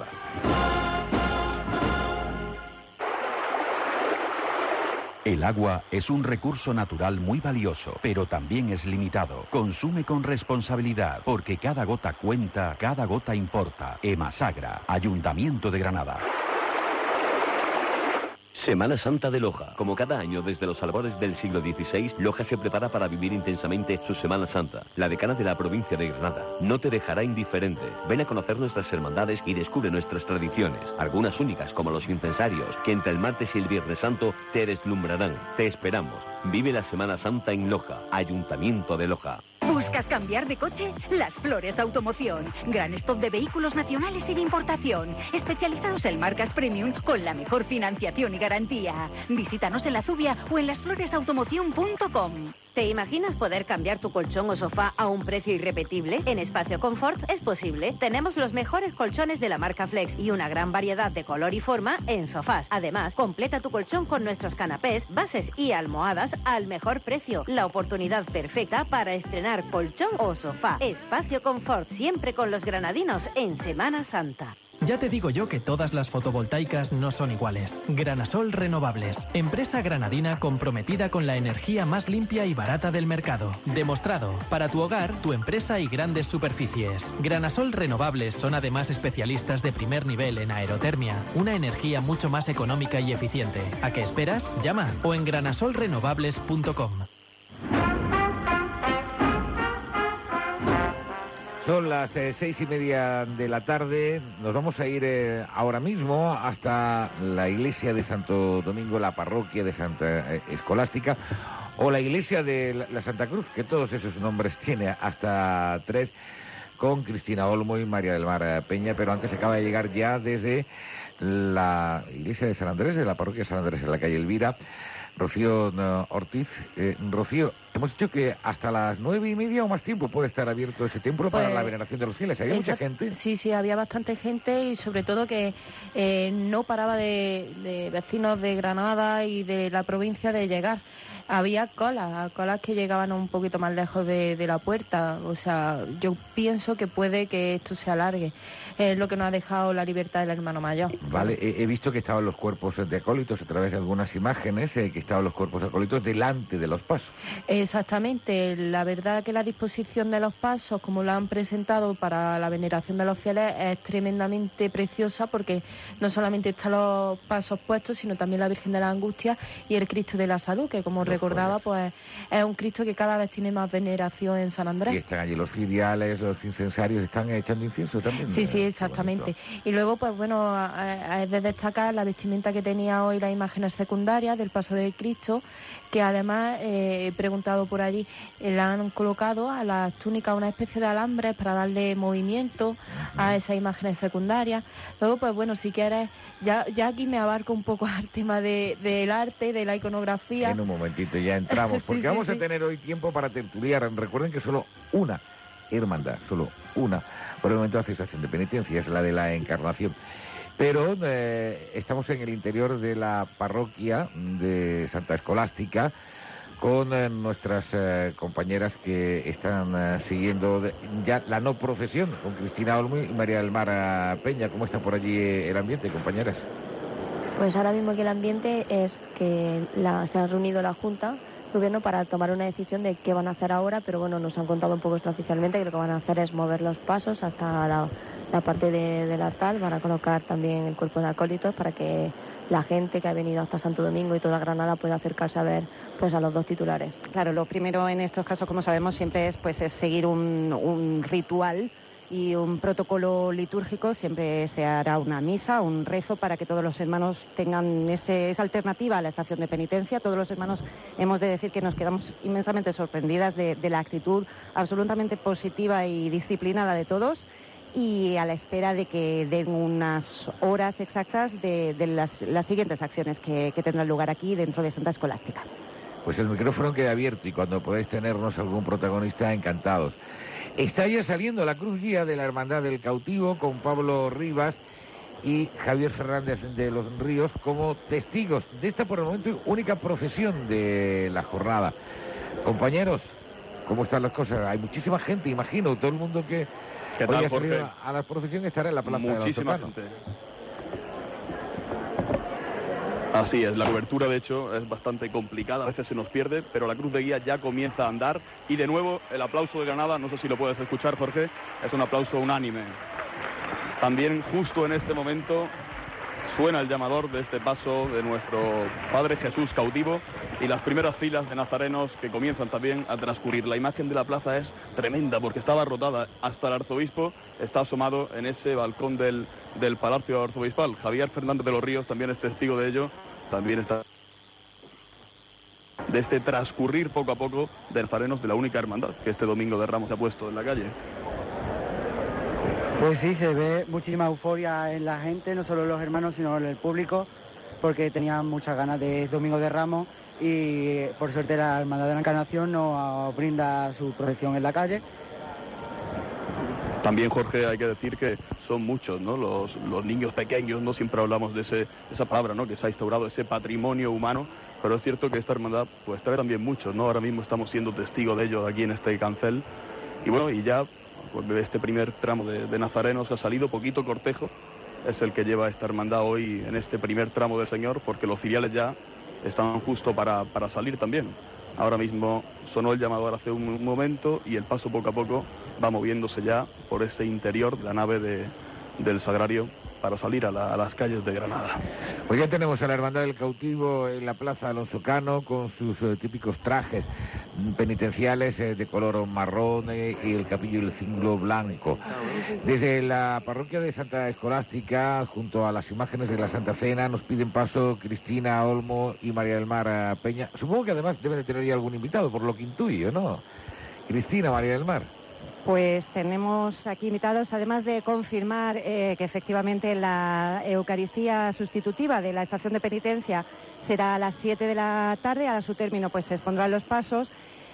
El agua es un recurso natural muy valioso, pero también es limitado. Consume con responsabilidad, porque cada gota cuenta, cada gota importa. Ema Sagra, Ayuntamiento de Granada. Semana Santa de Loja. Como cada año desde los albores del siglo dieciséis, Loja se prepara para vivir intensamente su Semana Santa. La decana de la provincia de Granada no te dejará indiferente. Ven a conocer nuestras hermandades y descubre nuestras tradiciones, algunas únicas como los incensarios, que entre el martes y el viernes santo te deslumbrarán. Te esperamos. Vive la Semana Santa en Loja, Ayuntamiento de Loja. ¿Buscas cambiar de coche? Las Flores Automoción. Gran stock de vehículos nacionales y de importación. Especializados en marcas premium con la mejor financiación y garantía. Visítanos en La Zubia o en las flores automoción punto com. ¿Te imaginas poder cambiar tu colchón o sofá a un precio irrepetible? En Espacio Confort es posible. Tenemos los mejores colchones de la marca Flex y una gran variedad de color y forma en sofás. Además, completa tu colchón con nuestros canapés, bases y almohadas al mejor precio. La oportunidad perfecta para estrenar colchón o sofá. Espacio Confort, siempre con los granadinos en Semana Santa. Ya te digo yo que todas las fotovoltaicas no son iguales. Granasol Renovables, empresa granadina comprometida con la energía más limpia y barata del mercado. Demostrado, para tu hogar, tu empresa y grandes superficies. Granasol Renovables son además especialistas de primer nivel en aerotermia, una energía mucho más económica y eficiente. ¿A qué esperas? Llama o en granasol renovables punto com. Son las eh, seis y media de la tarde. Nos vamos a ir eh, ahora mismo hasta la iglesia de Santo Domingo, la parroquia de Santa eh, Escolástica, o la iglesia de la, la Santa Cruz, que todos esos nombres tiene, hasta tres, con Cristina Olmo y María del Mar Peña. Pero antes acaba de llegar ya desde la iglesia de San Andrés, de la parroquia de San Andrés, en la calle Elvira, Rocío no, Ortiz. Eh, Rocío, hemos dicho que hasta las nueve y media o más tiempo puede estar abierto ese templo pues, para la veneración de los fieles. ¿Había mucha gente? Sí, sí, había bastante gente y sobre todo que eh, no paraba de, de vecinos de Granada y de la provincia de llegar. Había colas, colas que llegaban un poquito más lejos de, de la puerta. O sea, yo pienso que puede que esto se alargue. Es lo que nos ha dejado la libertad del hermano mayor. Vale, he, he visto que estaban los cuerpos de acólitos a través de algunas imágenes, eh, que estaban los cuerpos de acólitos delante de los pasos. Exactamente. La verdad que la disposición de los pasos, como lo han presentado para la veneración de los fieles, es tremendamente preciosa, porque no solamente están los pasos puestos, sino también la Virgen de la Angustia y el Cristo de la Salud, que como recordaba, pues es un Cristo que cada vez tiene más veneración en San Andrés. Y están allí los ciriales, los incensarios, están echando incienso también. Sí, sí, exactamente. Y luego, pues bueno, es de destacar la vestimenta que tenía hoy las imágenes secundarias del paso de Cristo, que además, eh, he preguntado por allí, eh, le han colocado a las túnicas una especie de alambres para darle movimiento a esas imágenes secundarias. Luego, pues bueno, si quieres, ya, ya aquí me abarco un poco al tema de, del arte, de la iconografía. En un momentito ya entramos, porque sí, sí, vamos sí. a tener hoy tiempo para tertuliar. Recuerden que solo una hermandad, solo una, por el momento hace estación de penitencia, es la de la Encarnación. Pero eh, estamos en el interior de la parroquia de Santa Escolástica con eh, nuestras eh, compañeras que están eh, siguiendo de, ya la no procesión, con Cristina Olmo y María del Mar Peña. ¿Cómo está por allí el ambiente, compañeras? Pues ahora mismo que el ambiente es que la, se ha reunido la Junta de Gobierno para tomar una decisión de qué van a hacer ahora, pero bueno, nos han contado un poco extraoficialmente que lo que van a hacer es mover los pasos hasta la, la parte de, del altar. Van a colocar también el cuerpo de acólitos para que la gente que ha venido hasta Santo Domingo y toda Granada pueda acercarse a ver pues a los dos titulares. Claro, lo primero en estos casos, como sabemos, siempre es pues es seguir un, un ritual y un protocolo litúrgico. Siempre se hará una misa, un rezo para que todos los hermanos tengan ese, esa alternativa a la estación de penitencia. Todos los hermanos hemos de decir que nos quedamos inmensamente sorprendidas de, de la actitud absolutamente positiva y disciplinada de todos, y a la espera de que den unas horas exactas de, de las, las siguientes acciones que, que tendrán lugar aquí dentro de Santa Escolástica. Pues el micrófono queda abierto y cuando podáis tenernos algún protagonista, encantados. Está ya saliendo la cruz guía de la Hermandad del Cautivo con Pablo Rivas y Javier Fernández de los Ríos como testigos de esta, por el momento, única procesión de la jornada. Compañeros, ¿cómo están las cosas? Hay muchísima gente, imagino, todo el mundo que hoy ha salido a la procesión estará en la plaza de los Hermanos. Así es, la cobertura de hecho es bastante complicada, a veces se nos pierde, pero la cruz de guía ya comienza a andar y de nuevo el aplauso de Granada, no sé si lo puedes escuchar, Jorge, es un aplauso unánime. También justo en este momento suena el llamador de este paso de nuestro Padre Jesús cautivo y las primeras filas de nazarenos que comienzan también a transcurrir. La imagen de la plaza es tremenda porque estaba rotada. Hasta el arzobispo está asomado en ese balcón del, del Palacio Arzobispal. Javier Fernández de los Ríos también es testigo de ello. También está de este transcurrir poco a poco de nazarenos de la única hermandad que este domingo de Ramos se ha puesto en la calle. Pues sí, se ve muchísima euforia en la gente, no solo los hermanos, sino en el público, porque tenían muchas ganas de Domingo de Ramos y por suerte la Hermandad de la Encarnación nos brinda su procesión en la calle. También, Jorge, hay que decir que son muchos, ¿no? Los, los niños pequeños, no siempre hablamos de ese, esa palabra, ¿no? Que se ha instaurado, ese patrimonio humano, pero es cierto que esta hermandad pues trae también muchos, ¿no? Ahora mismo estamos siendo testigos de ello aquí en este cancel. Y bueno, y ya pues, de este primer tramo de, de nazarenos ha salido poquito cortejo, es el que lleva esta hermandad hoy en este primer tramo del Señor, porque los ciriales ya están justo para, para salir también. Ahora mismo sonó el llamador hace un, un momento y el paso poco a poco va moviéndose ya por ese interior de la nave de, del Sagrario para salir a, la, a las calles de Granada. Hoy ya tenemos a la Hermandad del Cautivo en la Plaza Alonso Cano con sus eh, típicos trajes penitenciales eh, de color marrón eh, y el capillo y el cinglo blanco. Desde la parroquia de Santa Escolástica, junto a las imágenes de la Santa Cena, nos piden paso Cristina Olmo y María del Mar Peña. Supongo que además deben de tener ya algún invitado, por lo que intuyo, ¿no? Cristina, María del Mar. Pues tenemos aquí invitados, además de confirmar eh, que efectivamente la Eucaristía sustitutiva de la estación de penitencia será a las siete de la tarde, a su término pues se expondrán los pasos.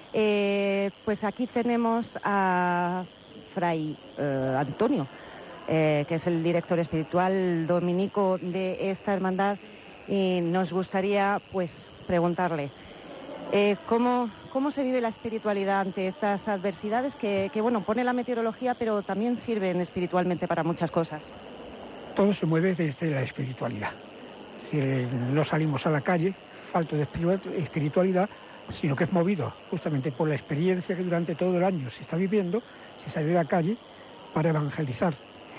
Eh, pues aquí tenemos a Fray eh, Antonio, eh, que es el director espiritual dominico de esta hermandad, y nos gustaría pues preguntarle eh, cómo... ¿Cómo se vive la espiritualidad ante estas adversidades que, que, bueno, pone la meteorología, pero también sirven espiritualmente para muchas cosas? Todo se mueve desde la espiritualidad. Si no salimos a la calle, falto de espiritualidad, sino que es movido justamente por la experiencia que durante todo el año se está viviendo, se sale a la calle para evangelizar.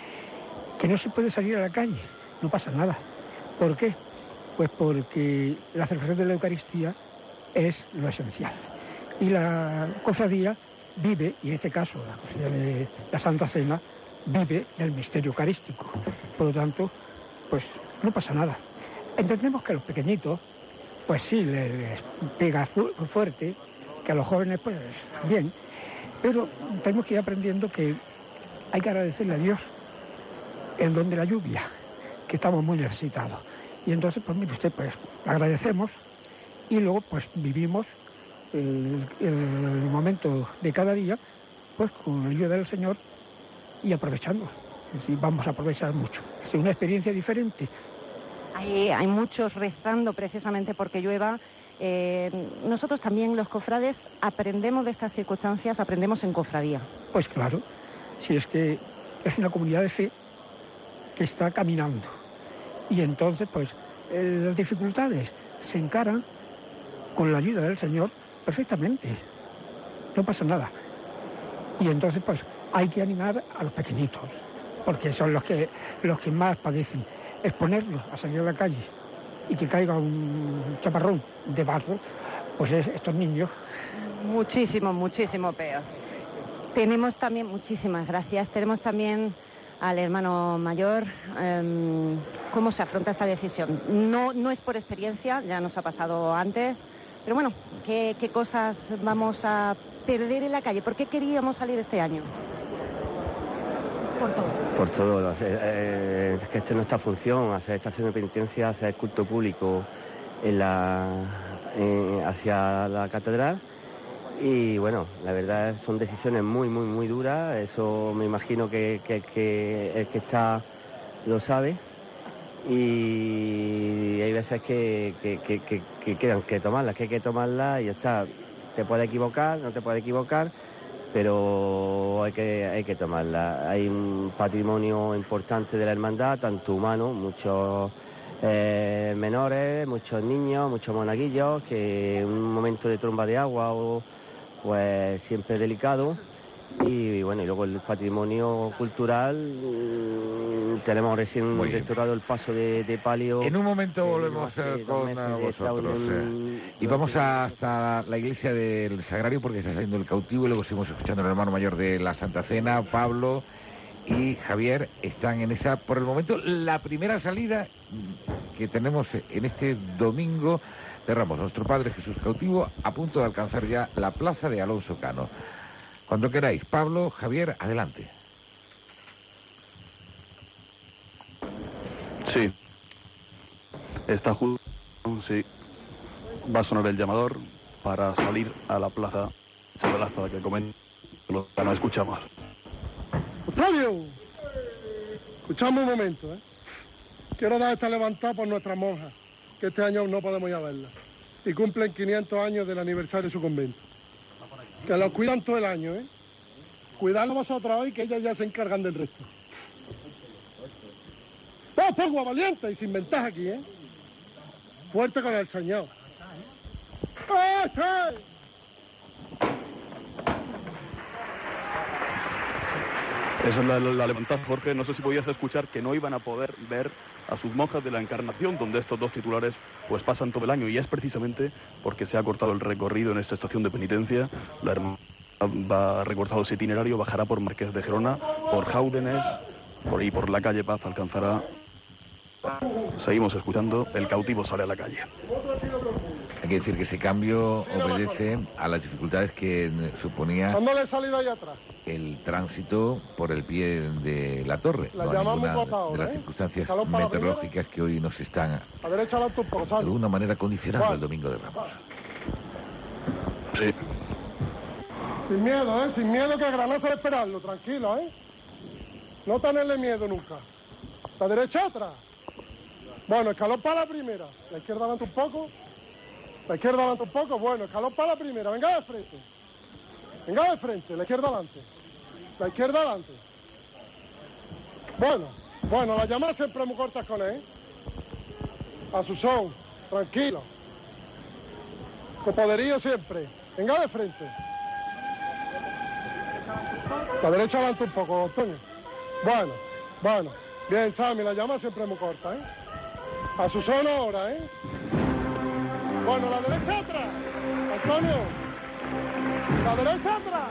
Que no se puede salir a la calle, no pasa nada. ¿Por qué? Pues porque la celebración de la Eucaristía es lo esencial. Y la cofradía vive, y en este caso la cofradía de la Santa Cena, vive del misterio eucarístico. Por lo tanto, pues no pasa nada. Entendemos que a los pequeñitos, pues sí, les pega fuerte, que a los jóvenes, pues bien, pero tenemos que ir aprendiendo que hay que agradecerle a Dios el don de la lluvia, que estamos muy necesitados. Y entonces, pues mire usted, pues agradecemos y luego pues vivimos El, el momento de cada día, pues con la ayuda del Señor y aprovechando. Es decir, vamos a aprovechar mucho. Es una experiencia diferente. Hay, hay muchos rezando precisamente porque llueva. Eh, nosotros también, los cofrades, aprendemos de estas circunstancias, aprendemos en cofradía. Pues claro, si es que es una comunidad de fe que está caminando. Y entonces, pues, eh, las dificultades se encaran con la ayuda del Señor perfectamente, no pasa nada. Y entonces pues hay que animar a los pequeñitos, porque son los que los que más padecen. Exponerlos a salir a la calle y que caiga un chaparrón de barro, pues es, estos niños... Muchísimo, muchísimo peor. Tenemos también, muchísimas gracias, tenemos también al hermano mayor. Eh, ¿Cómo se afronta esta decisión? No, no es por experiencia, ya nos ha pasado antes. Pero bueno, ¿qué, ¿qué cosas vamos a perder en la calle? ¿Por qué queríamos salir este año? Por todo. Por todo. Hacer, eh, es que esto es nuestra función, hacer estación de penitencia, hacer culto público en la, eh, hacia la catedral. Y bueno, la verdad son decisiones muy, muy, muy duras. Eso me imagino que, que, que el que está lo sabe. Y hay veces que, que, que, que, que quedan que tomarlas, que hay que tomarlas y ya está. Te puedes equivocar, no te puedes equivocar, pero hay que, hay que tomarlas. Hay un patrimonio importante de la hermandad, tanto humano, muchos eh, menores, muchos niños, muchos monaguillos, que en un momento de tromba de agua o, pues siempre es delicado. Y bueno, y luego el patrimonio cultural, mmm, tenemos recién restaurado el paso de, de palio. En un momento volvemos hace eh, con dos meses eh, vosotros. en un- eh. Y vamos hasta la iglesia del Sagrario porque está saliendo el cautivo y luego seguimos escuchando al hermano mayor de la Santa Cena, Pablo y Javier están en esa, por el momento, la primera salida que tenemos en este domingo de Ramos. Nuestro Padre Jesús cautivo a punto de alcanzar ya la plaza de Alonso Cano. Cuando queráis, Pablo, Javier, adelante. Sí. Está justo. Sí. Va a sonar el llamador para salir a la plaza. Esa plaza que comenta. Lo que no escuchamos. Octavio, escuchamos un momento, ¿eh? Quiero dar esta levantada por nuestra monja, que este año no podemos ir a verla. Y cumplen quinientos años del aniversario de su convento. Que los cuidan todo el año, ¿eh? Cuidadlo vosotros hoy, que ellas ya se encargan del resto. Todo poco valiente y sin ventaja aquí, ¿eh? Fuerte con el Señor. ¡Este! Esa es la, la, la levantada, Jorge. No sé si podías escuchar que no iban a poder ver a sus monjas de la Encarnación, donde estos dos titulares pues pasan todo el año, y es precisamente porque se ha cortado el recorrido en esta estación de penitencia. La hermana va a recortado ese itinerario, bajará por Marqués de Gerona, por Jáudenes, por ahí por la calle Paz, alcanzará. Seguimos escuchando, el cautivo sale a la calle. Hay que decir que ese cambio obedece a las dificultades que suponía Dándole salida ahí atrás. el tránsito por el pie de la torre. La no a llamamos ninguna boca ahora, de las ¿eh? circunstancias Calor para la meteorológicas que hoy nos están A derecha adelante un poco, de ¿sabes? alguna manera condicionando Juan. el domingo de Ramos. Sí. Sin miedo, ¿eh? Sin miedo, que Granada se va a esperarlo, tranquilo, ¿eh? No tenerle miedo nunca. La derecha atrás. Bueno, escalón para la primera. La izquierda adelante un poco. La izquierda adelante un poco. Bueno, escalón para la primera. Venga de frente. Venga de frente. La izquierda adelante. La izquierda adelante. Bueno, bueno, las llamadas siempre muy cortas con él, ¿eh? A su son. Tranquilo. Con poderío siempre. Venga de frente. La derecha adelante un poco, Antonio. Bueno, bueno. Bien, Sammy, la llama siempre muy corta, ¿eh? A su zona ahora, ¿eh? Bueno, la derecha atrás. Antonio. La derecha atrás.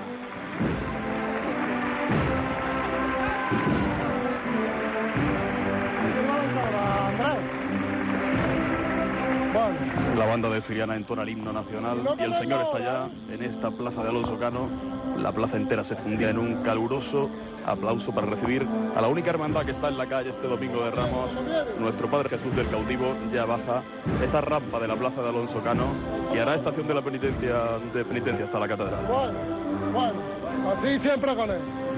Bueno. La banda de Siriana entona el himno nacional y el señor está ya en esta plaza de Alonso Cano. La plaza entera se fundía en un caluroso aplauso para recibir a la única hermandad que está en la calle este domingo de Ramos. Nuestro Padre Jesús del Cautivo ya baja esta rampa de la plaza de Alonso Cano y hará estación de la penitencia, de penitencia hasta la catedral. Bueno, bueno, así siempre con él.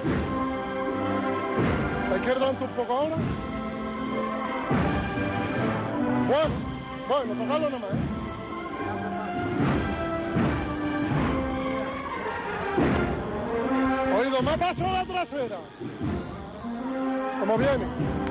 La izquierda un poco ahora. Bueno, bueno, tocarlo nomás, ¿eh? Oído, más paso a la trasera. ¿Cómo viene?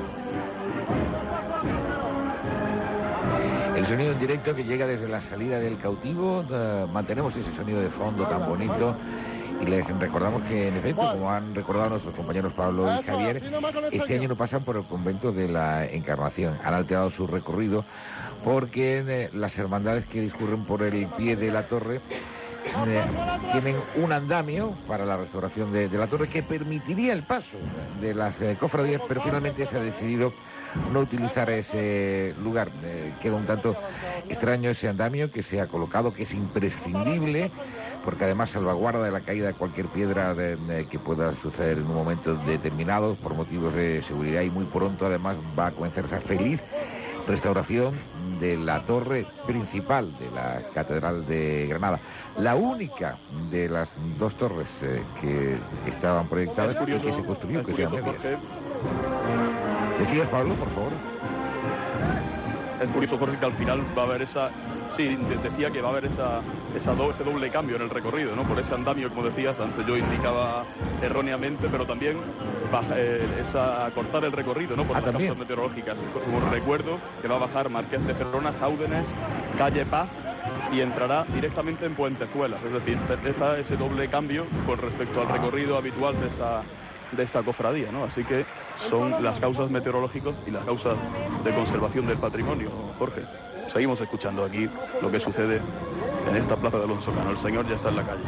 El sonido en directo que llega desde la salida del cautivo, uh, mantenemos ese sonido de fondo tan bonito y les recordamos que en efecto, como han recordado nuestros compañeros Pablo y Javier, este año no pasan por el convento de la Encarnación, han alterado su recorrido porque eh, las hermandades que discurren por el pie de la torre Eh, tienen un andamio para la restauración de, de la torre que permitiría el paso de las eh, cofradías, pero finalmente se ha decidido no utilizar ese lugar. Eh, queda un tanto extraño ese andamio que se ha colocado, que es imprescindible, porque además salvaguarda de la caída de cualquier piedra de, de, que pueda suceder en un momento determinado por motivos de seguridad, y muy pronto además va a comenzar esa feliz restauración de la torre principal de la Catedral de Granada, la única de las dos torres eh, que estaban proyectadas y que se construyó, que sean medias. Decías, Pablo, por favor. Es curioso, Jorge, que al final va a haber esa... Sí, decía que va a haber esa, esa do, ese doble cambio en el recorrido, ¿no? Por ese andamio, como decías, antes yo indicaba erróneamente, pero también baja, eh, esa, cortar el recorrido, ¿no? Por ah, las causas meteorológicas. Como recuerdo que va a bajar Marqués de Gerona, Jáudenes, Calle Paz y entrará directamente en Puentezuelas, es decir, está ese doble cambio con respecto al recorrido habitual de esta, de esta cofradía, ¿no? Así que son las causas meteorológicas y las causas de conservación del patrimonio, Jorge. Seguimos escuchando aquí lo que sucede en esta plaza de Alonso Cano. El señor ya está en la calle.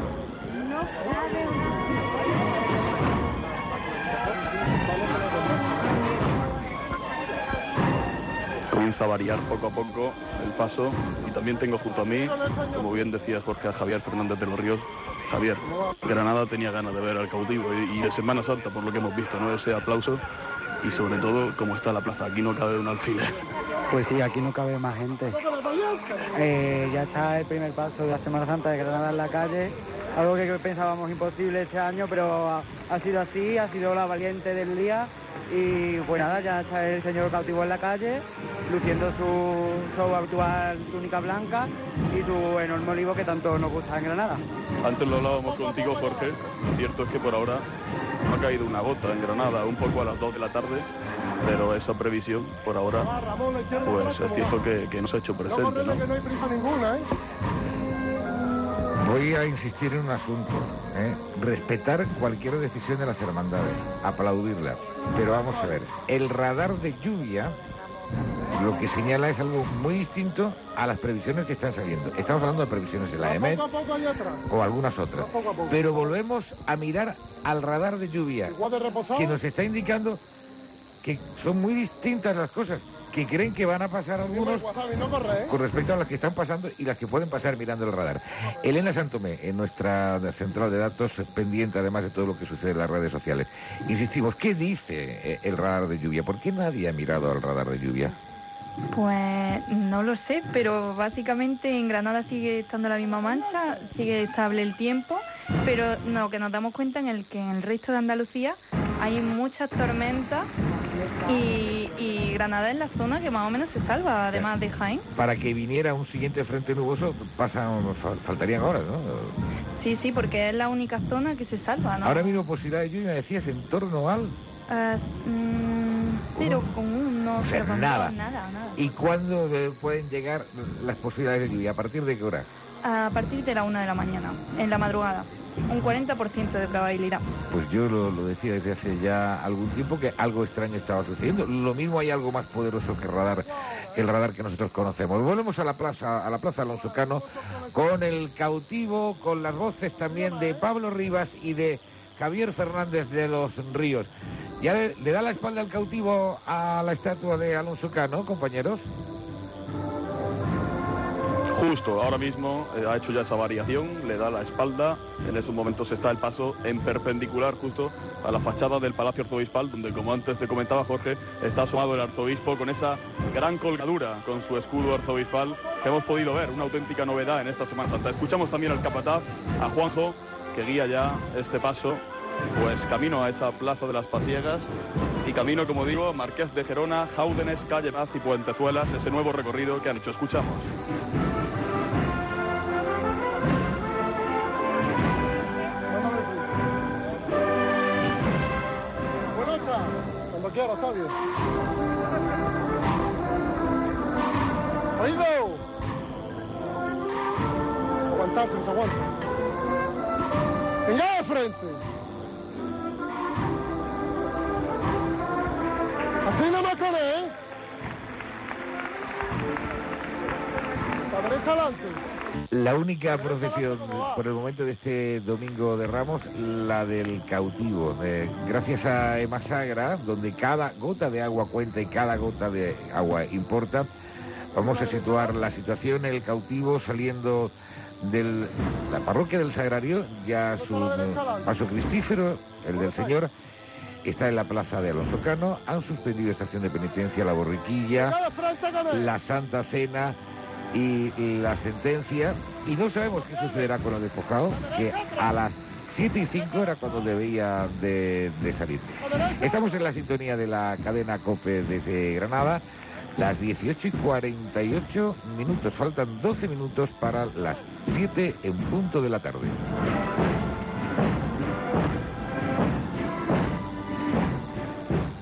Comienza a variar poco a poco el paso y también tengo junto a mí, como bien decía Jorge, a Javier Fernández de los Ríos. Javier, Granada tenía ganas de ver al cautivo y, y de Semana Santa, por lo que hemos visto, ¿no? Ese aplauso y sobre todo cómo está la plaza. Aquí no cabe un alfiler. Pues sí, aquí no cabe más gente. Eh, ya está el primer paso de la Semana Santa de Granada en la calle, algo que pensábamos imposible este año, pero ha, ha sido así, ha sido la valiente del día. Y pues nada, ya está el señor cautivo en la calle, luciendo su, su habitual túnica blanca y su enorme olivo que tanto nos gusta en Granada. Antes lo hablábamos contigo, Jorge. Cierto es que por ahora no ha caído una gota en Granada, un poco a las dos de la tarde, pero esa previsión por ahora pues es cierto que, que no se ha hecho presente, ¿no? No hay prisa ninguna, ¿eh? Voy a insistir en un asunto, ¿eh? Respetar cualquier decisión de las hermandades, aplaudirla. Pero vamos a ver, el radar de lluvia lo que señala es algo muy distinto a las previsiones que están saliendo. Estamos hablando de previsiones de la E M E T o algunas otras. Pero volvemos a mirar al radar de lluvia, que nos está indicando que son muy distintas las cosas, que creen que van a pasar algunos con respecto a las que están pasando y las que pueden pasar mirando el radar. Elena Santomé, en nuestra central de datos, pendiente además de todo lo que sucede en las redes sociales. Insistimos, ¿qué dice el radar de lluvia? ¿Por qué nadie ha mirado al radar de lluvia? Pues no lo sé, pero básicamente en Granada sigue estando la misma mancha, sigue estable el tiempo, pero lo que nos damos cuenta en el que en el resto de Andalucía hay muchas tormentas y, y Granada es la zona que más o menos se salva, además de Jaén. Para que viniera un siguiente frente nuboso pasan, faltarían horas, ¿no? Sí, sí, porque es la única zona que se salva, ¿no? Ahora mismo posibilidad de lluvia, decías, en torno al... Uh, mm, pero con un no, o sea, pero nada. nada, nada. ¿Y cuándo eh, pueden llegar las posibilidades de lluvia? ¿A partir de qué hora? A partir de la una de la mañana, en la madrugada. Un cuarenta por ciento de probabilidad. Pues yo lo, lo decía desde hace ya algún tiempo que algo extraño estaba sucediendo. Lo mismo hay algo más poderoso que el radar, el radar que nosotros conocemos. Volvemos a la plaza, a la plaza Alonso Cano, con el cautivo, con las voces también de Pablo Rivas y de Javier Fernández de los Ríos. ¿Ya le, le da la espalda al cautivo a la estatua de Alonso Cano, compañeros? Justo, ahora mismo eh, ha hecho ya esa variación, le da la espalda, en esos momentos está el paso en perpendicular justo a la fachada del Palacio Arzobispal, donde, como antes te comentaba Jorge, está asomado el arzobispo con esa gran colgadura, con su escudo arzobispal, que hemos podido ver, una auténtica novedad en esta Semana Santa. Escuchamos también al capataz, a Juanjo, que guía ya este paso, pues camino a esa plaza de las Pasiegas y camino, como digo, Marqués de Gerona, Jáudenes, Calle Paz y Puentezuelas, ese nuevo recorrido que han hecho. Escuchamos. Cuando quiera, Octavio. ¡Oído! Aguantarse, se aguanta. ¡Venga de frente! Así no me acordé, ¿eh? La derecha adelante. La única procesión por el momento de este Domingo de Ramos, la del cautivo. Eh, gracias a Emasagra, donde cada gota de agua cuenta y cada gota de agua importa, vamos a situar la situación. El cautivo saliendo de la parroquia del Sagrario, ya su eh, paso cristífero, el del Señor, está en la plaza de Alonso Cano. Han suspendido estación de penitencia, la borriquilla, la Santa Cena y la sentencia, y no sabemos qué sucederá con el despojado, que a las siete y cinco era cuando debía de, de salir. Estamos en la sintonía de la cadena COPE desde Granada, las dieciocho y cuarenta y ocho minutos, faltan doce minutos para las siete en punto de la tarde. El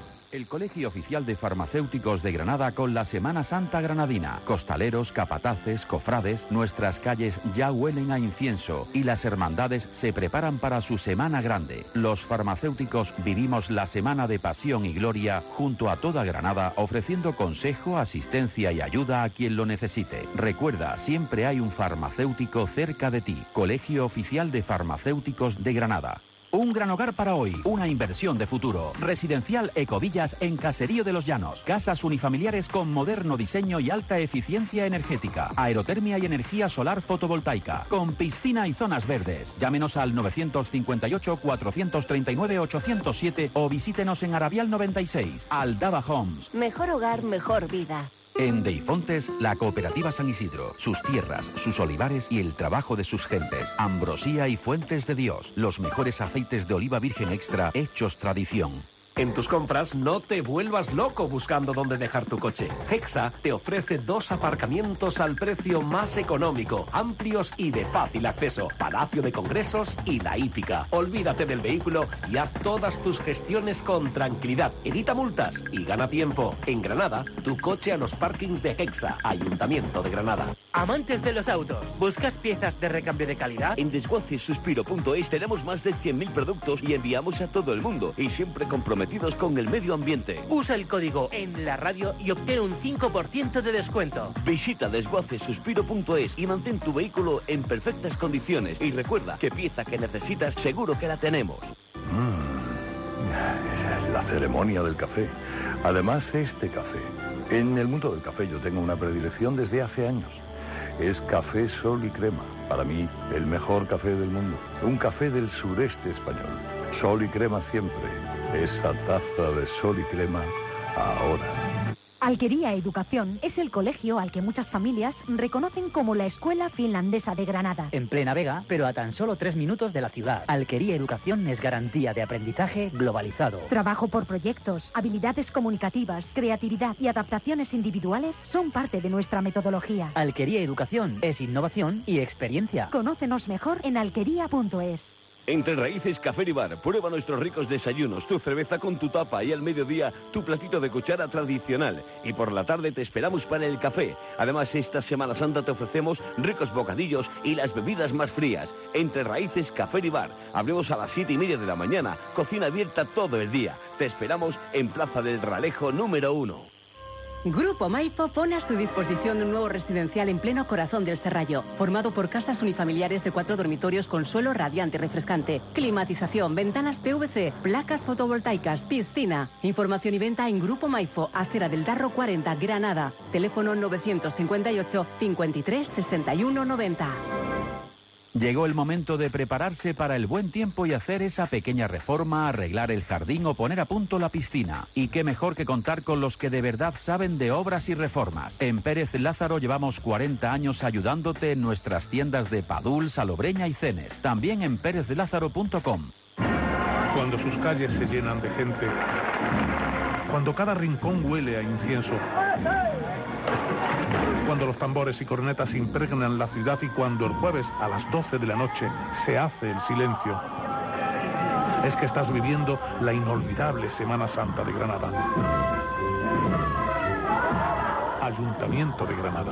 El Colegio Oficial de Farmacéuticos de Granada con la Semana Santa granadina. Costaleros, capataces, cofrades, nuestras calles ya huelen a incienso y las hermandades se preparan para su Semana Grande. Los farmacéuticos vivimos la Semana de Pasión y Gloria junto a toda Granada, ofreciendo consejo, asistencia y ayuda a quien lo necesite. Recuerda, siempre hay un farmacéutico cerca de ti. Colegio Oficial de Farmacéuticos de Granada. Un gran hogar para hoy, una inversión de futuro. Residencial Ecovillas en Caserío de los Llanos. Casas unifamiliares con moderno diseño y alta eficiencia energética. Aerotermia y energía solar fotovoltaica. Con piscina y zonas verdes. Llámenos al novecientos cincuenta y ocho, cuatrocientos treinta y nueve, ochocientos siete o visítenos en Arabial noventa y seis. Aldaba Homes. Mejor hogar, mejor vida. En Deifontes, la Cooperativa San Isidro, sus tierras, sus olivares y el trabajo de sus gentes. Ambrosía y Fuentes de Dios, los mejores aceites de oliva virgen extra hechos tradición. En tus compras no te vuelvas loco buscando dónde dejar tu coche. Hexa te ofrece dos aparcamientos al precio más económico, amplios y de fácil acceso. Palacio de Congresos y La Hípica. Olvídate del vehículo y haz todas tus gestiones con tranquilidad. Evita multas y gana tiempo. En Granada, tu coche a los parkings de Hexa, Ayuntamiento de Granada. Amantes de los autos, ¿buscas piezas de recambio de calidad? En desguace suspiro punto es tenemos más de cien mil productos y enviamos a todo el mundo. Y siempre comprometidos con el medio ambiente. Usa el código en la radio y obtén un cinco por ciento de descuento. Visita desguace suspiro punto es y mantén tu vehículo en perfectas condiciones. Y recuerda que pieza que necesitas seguro que la tenemos. Mm, esa es la ceremonia del café. Además, este café. En el mundo del café yo tengo una predilección desde hace años. Es café Sol y Crema. Para mí, el mejor café del mundo. Un café del sureste español. Sol y Crema siempre. Esa taza de Sol y Crema ahora. Alquería Educación es el colegio al que muchas familias reconocen como la escuela finlandesa de Granada. En plena Vega, pero a tan solo tres minutos de la ciudad. Alquería Educación es garantía de aprendizaje globalizado. Trabajo por proyectos, habilidades comunicativas, creatividad y adaptaciones individuales son parte de nuestra metodología. Alquería Educación es innovación y experiencia. Conócenos mejor en alquería punto es. Entre Raíces Café y Bar, prueba nuestros ricos desayunos, tu cerveza con tu tapa y al mediodía tu platito de cuchara tradicional. Y por la tarde te esperamos para el café. Además, esta Semana Santa te ofrecemos ricos bocadillos y las bebidas más frías. Entre Raíces Café y Bar, abrimos a las siete y media de la mañana, cocina abierta todo el día. Te esperamos en Plaza del Ralejo número uno. Grupo Maipo pone a su disposición un nuevo residencial en pleno corazón del Serrallo, formado por casas unifamiliares de cuatro dormitorios con suelo radiante y refrescante, climatización, ventanas P V C, placas fotovoltaicas, piscina. Información y venta en Grupo Maipo, Acera del Darro cuarenta, Granada. Teléfono novecientos cincuenta y ocho, cincuenta y tres, sesenta y uno, noventa. Llegó el momento de prepararse para el buen tiempo y hacer esa pequeña reforma, arreglar el jardín o poner a punto la piscina. Y qué mejor que contar con los que de verdad saben de obras y reformas. En Pérez Lázaro llevamos cuarenta años ayudándote en nuestras tiendas de Padul, Salobreña y Cenes. También en pérez lázaro punto com. Cuando sus calles se llenan de gente, cuando cada rincón huele a incienso, cuando los tambores y cornetas impregnan la ciudad y cuando el jueves a las doce de la noche se hace el silencio, es que estás viviendo la inolvidable Semana Santa de Granada. Ayuntamiento de Granada.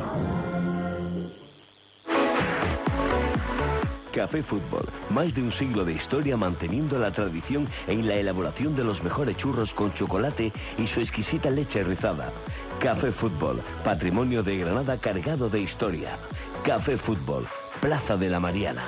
Café Fútbol, más de un siglo de historia manteniendo la tradición en la elaboración de los mejores churros con chocolate y su exquisita leche rizada. Café Fútbol, patrimonio de Granada cargado de historia. Café Fútbol, Plaza de la Mariana.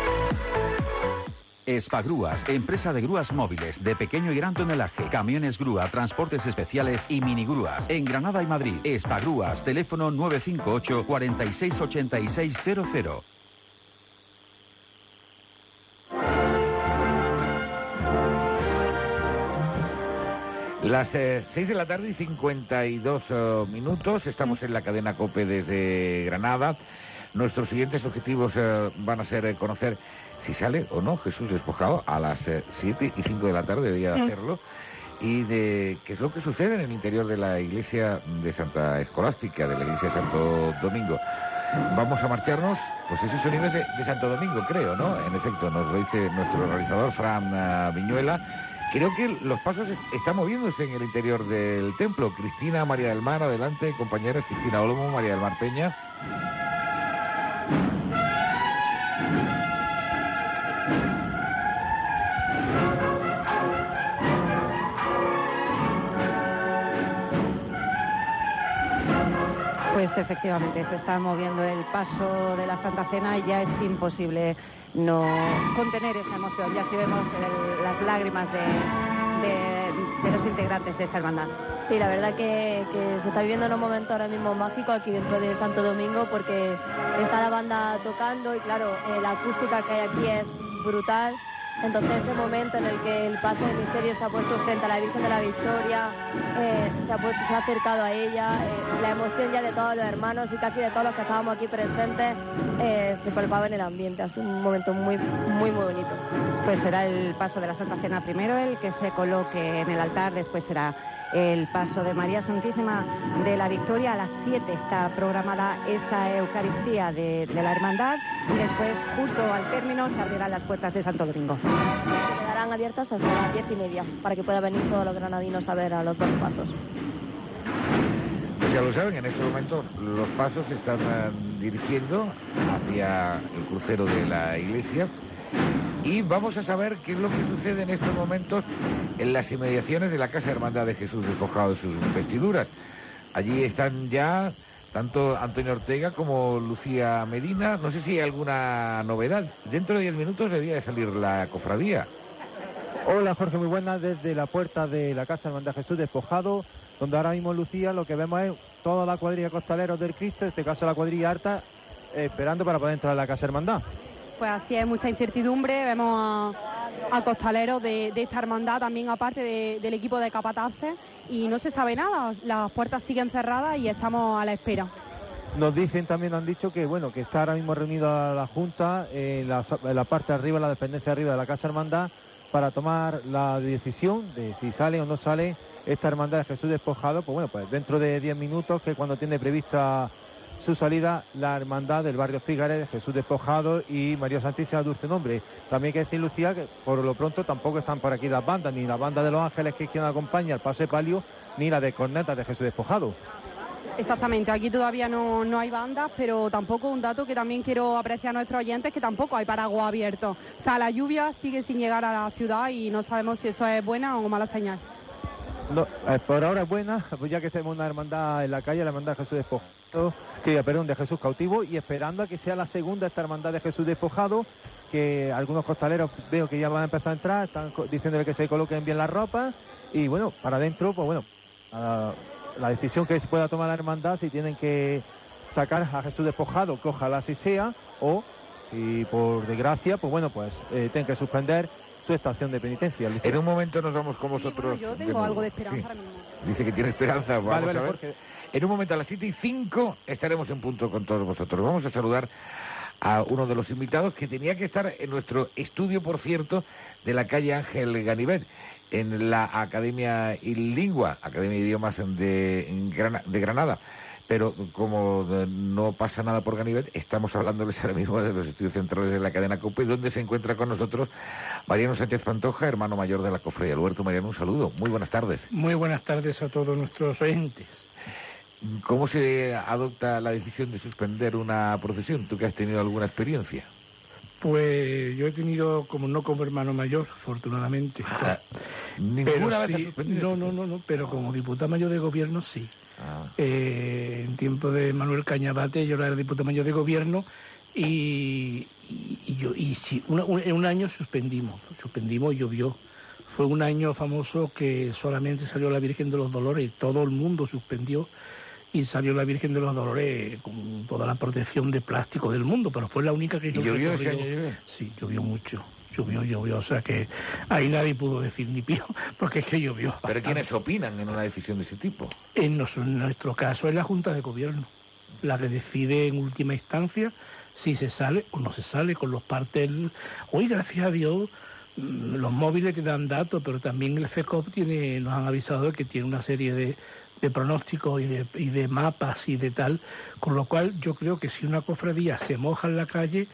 Espagrúas, empresa de grúas móviles, de pequeño y gran tonelaje, camiones grúa, transportes especiales y minigrúas. En Granada y Madrid, Espagrúas, teléfono nueve cinco ocho, cuarenta y seis, ochenta y seis cero cero. Las eh, seis de la tarde y cincuenta y dos uh, minutos, estamos en la cadena COPE desde Granada. Nuestros siguientes objetivos uh, van a ser eh, conocer si sale o no Jesús Despojado a las eh, siete y cinco de la tarde, debería hacerlo, y de qué es lo que sucede en el interior de la iglesia de Santa Escolástica, de la iglesia de Santo Domingo. Vamos a marcharnos, pues ese sonido es de, de Santo Domingo, creo, ¿no? En efecto, nos lo dice nuestro realizador Fran uh, Viñuela. Creo que los pasos est- están moviéndose en el interior del templo. Cristina, María del Mar, adelante, compañeras. Cristina Olmo, María del Mar Peña. Pues efectivamente, se está moviendo el paso de la Santa Cena y ya es imposible no contener esa emoción. Ya sí vemos el- las lágrimas de, de- de los integrantes de esta hermandad. Sí, la verdad que, que se está viviendo en un momento ahora mismo mágico aquí dentro de Santo Domingo, porque está la banda tocando y claro, eh, la acústica que hay aquí es brutal. Entonces ese momento en el que el paso del misterio se ha puesto frente a la Virgen de la Victoria, eh, se, ha puesto- se ha acercado a ella, eh, la emoción ya de todos los hermanos y casi de todos los que estábamos aquí presentes eh, se palpaba en el ambiente. Ha sido un momento muy, muy, muy bonito. Pues será el paso de la Santa Cena primero el que se coloque en el altar, después será el paso de María Santísima de la Victoria. A las siete está programada esa Eucaristía de, de la Hermandad y después, justo al término, se abrirán las puertas de Santo Domingo. Se quedarán abiertas hasta las diez y media para que puedan venir todos los granadinos a ver a los dos pasos. Pues ya lo saben, en estos momentos los pasos se están eh, dirigiendo hacia el crucero de la iglesia y vamos a saber qué es lo que sucede en estos momentos en las inmediaciones de la Casa Hermandad de Jesús despojado de sus vestiduras. Allí están ya tanto Antonio Ortega como Lucía Medina. No sé si hay alguna novedad. Dentro de diez minutos debía de salir la cofradía. Hola Jorge, muy buenas. Desde la puerta de la Casa Hermandad de Jesús despojado, donde ahora mismo Lucía, lo que vemos es toda la cuadrilla de costaleros del Cristo, en este caso la cuadrilla alta, eh, esperando para poder entrar a la Casa Hermandad. Pues así es, mucha incertidumbre. Vemos a, a costaleros de, de esta hermandad, también aparte de, del equipo de capataces, y no se sabe nada. Las puertas siguen cerradas y estamos a la espera. Nos dicen, también han dicho que bueno, que está ahora mismo reunida la Junta en la, en la parte de arriba, en la dependencia de arriba de la Casa Hermandad, para tomar la decisión de si sale o no sale esta hermandad de Jesús despojado. Pues bueno, pues dentro de diez minutos, que cuando tiene prevista su salida la hermandad del barrio Fígares de Jesús despojado y María Santísima Dulce Nombre. También hay que decir, Lucía, que por lo pronto tampoco están por aquí las bandas, ni la banda de los Ángeles, que es quien acompaña al paso de palio, ni la de cornetas de Jesús despojado. Exactamente, aquí todavía no, no hay bandas, pero tampoco, un dato que también quiero apreciar a nuestros oyentes, que tampoco hay paraguas abiertos. O sea, la lluvia sigue sin llegar a la ciudad y no sabemos si eso es buena o mala señal. No, eh, por ahora es buena, pues ya que tenemos una hermandad en la calle, la hermandad de Jesús despojado, que, perdón, de Jesús cautivo, y esperando a que sea la segunda esta hermandad de Jesús despojado, que algunos costaleros veo que ya van a empezar a entrar, están diciéndole que se coloquen bien las ropas, y bueno, para adentro, pues bueno, a, la decisión que se pueda tomar la hermandad, si tienen que sacar a Jesús despojado, que ojalá así sea, o si por desgracia, pues bueno, pues eh, tienen que suspender su estación de penitencia. Lucía. En un momento nos vamos con vosotros. Sí, bueno, yo tengo de algo de esperanza sí. ahora mismo. Dice que tiene esperanza. Vamos Vale, vale, a ver. Jorge. En un momento a las siete y cinco estaremos en punto con todos vosotros. Vamos a saludar a uno de los invitados que tenía que estar en nuestro estudio, por cierto, de la calle Ángel Ganivet, en la Academia Ilingua, Academia de Idiomas de, Grana, de Granada. Pero como no pasa nada por Ganivet, estamos hablándoles ahora mismo de los estudios centrales de la cadena COPE, donde se encuentra con nosotros Mariano Sánchez Pantoja, hermano mayor de la Cofradía del Huerto. Mariano, un saludo. Muy buenas tardes. Muy buenas tardes a todos nuestros oyentes. ¿Cómo se adopta la decisión de suspender una procesión? ¿Tú que has tenido alguna experiencia? Pues yo he tenido, como no como hermano mayor, afortunadamente. Ah, pero vez sí, no, no, no, no, pero como diputado mayor de gobierno sí. Ah. Eh, en tiempo de Manuel Cañabate yo era diputado mayor de gobierno y, y, y yo y sí, una, un, en un año suspendimos, suspendimos y llovió. Fue un año famoso que solamente salió la Virgen de los Dolores, todo el mundo suspendió y salió la Virgen de los Dolores con toda la protección de plástico del mundo, pero fue la única que... ¿Y llovió ese año? Sí, llovió mucho. Llovió, llovió, o sea que ahí nadie pudo decir ni pío, porque es que llovió. ¿Pero bastante. quiénes opinan en una decisión de ese tipo? En, nos, en nuestro caso es la Junta de Gobierno, la que decide en última instancia si se sale o no se sale con los partes. Hoy, gracias a Dios, los móviles te dan datos, pero también el FECOP tiene, nos han avisado de que tiene una serie de, de pronósticos y de, y de mapas y de tal, con lo cual yo creo que si una cofradía se moja en la calle,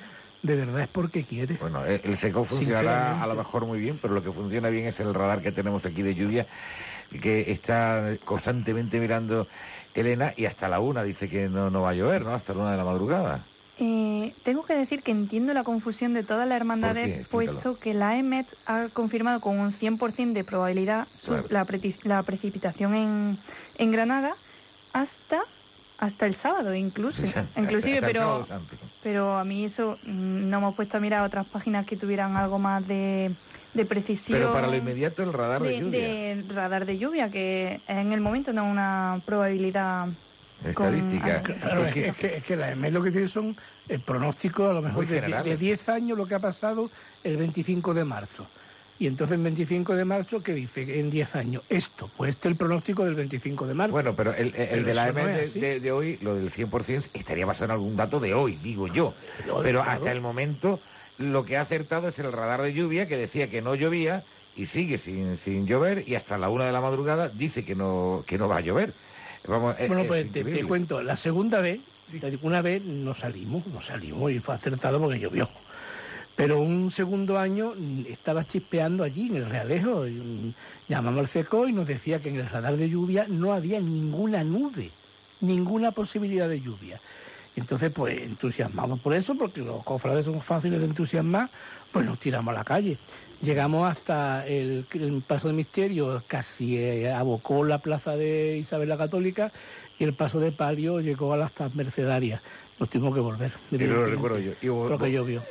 de verdad es porque quiere. Bueno, el, el seco funcionará a lo mejor muy bien, pero lo que funciona bien es el radar que tenemos aquí de lluvia, que está constantemente mirando Elena, y hasta la una dice que no, no va a llover, ¿no? Hasta la una de la madrugada. Eh, tengo que decir que entiendo la confusión de todas las hermandades, puesto que la E M E T ha confirmado con un cien por ciento de probabilidad su, Claro. la, pre- la precipitación en, en Granada hasta hasta el sábado incluso, inclusive, Hasta el pero sábado santo. pero a mí eso mm, no hemos puesto a mirar otras páginas que tuvieran algo más de, de precisión. Pero para lo inmediato el radar de, de, lluvia. de radar de lluvia, que en el momento no es una probabilidad Estadística. con- Claro, es que, es que, es que la E M E lo que tiene son el pronóstico, a lo mejor, Muy de, generales. de diez años, lo que ha pasado el veinticinco de marzo. Y entonces el veinticinco de marzo, ¿qué dice? En diez años. Esto, pues este es el pronóstico del veinticinco de marzo. Bueno, pero el, el- el Pero de la eso no E M E es de, así. de- de hoy, lo del cien por ciento, estaría basado en algún dato de hoy, digo yo. Pero, Pero claro. hasta el momento lo que ha acertado es el radar de lluvia, que decía que no llovía y sigue sin, sin llover, y hasta la una de la madrugada dice que no, que no va a llover. Vamos, es- Bueno, es pues te, te increíble. cuento, la segunda vez, te digo, una vez no salimos, no salimos y fue acertado porque llovió. Pero un segundo año mm, estaba chispeando allí en el Realejo, y, mm, llamamos al CECO y nos decía que en el radar de lluvia no había ninguna nube, ninguna posibilidad de lluvia. Entonces, pues entusiasmamos por eso, porque los cofrades son fáciles de entusiasmar, pues nos tiramos a la calle. Llegamos hasta el, el Paso de Misterio, casi eh, abocó la plaza de Isabel la Católica, y el Paso de Palio llegó a las Mercedarias. Nos tuvimos que volver. Sí, lo recuerdo yo. Y vos- Porque vos- llovió.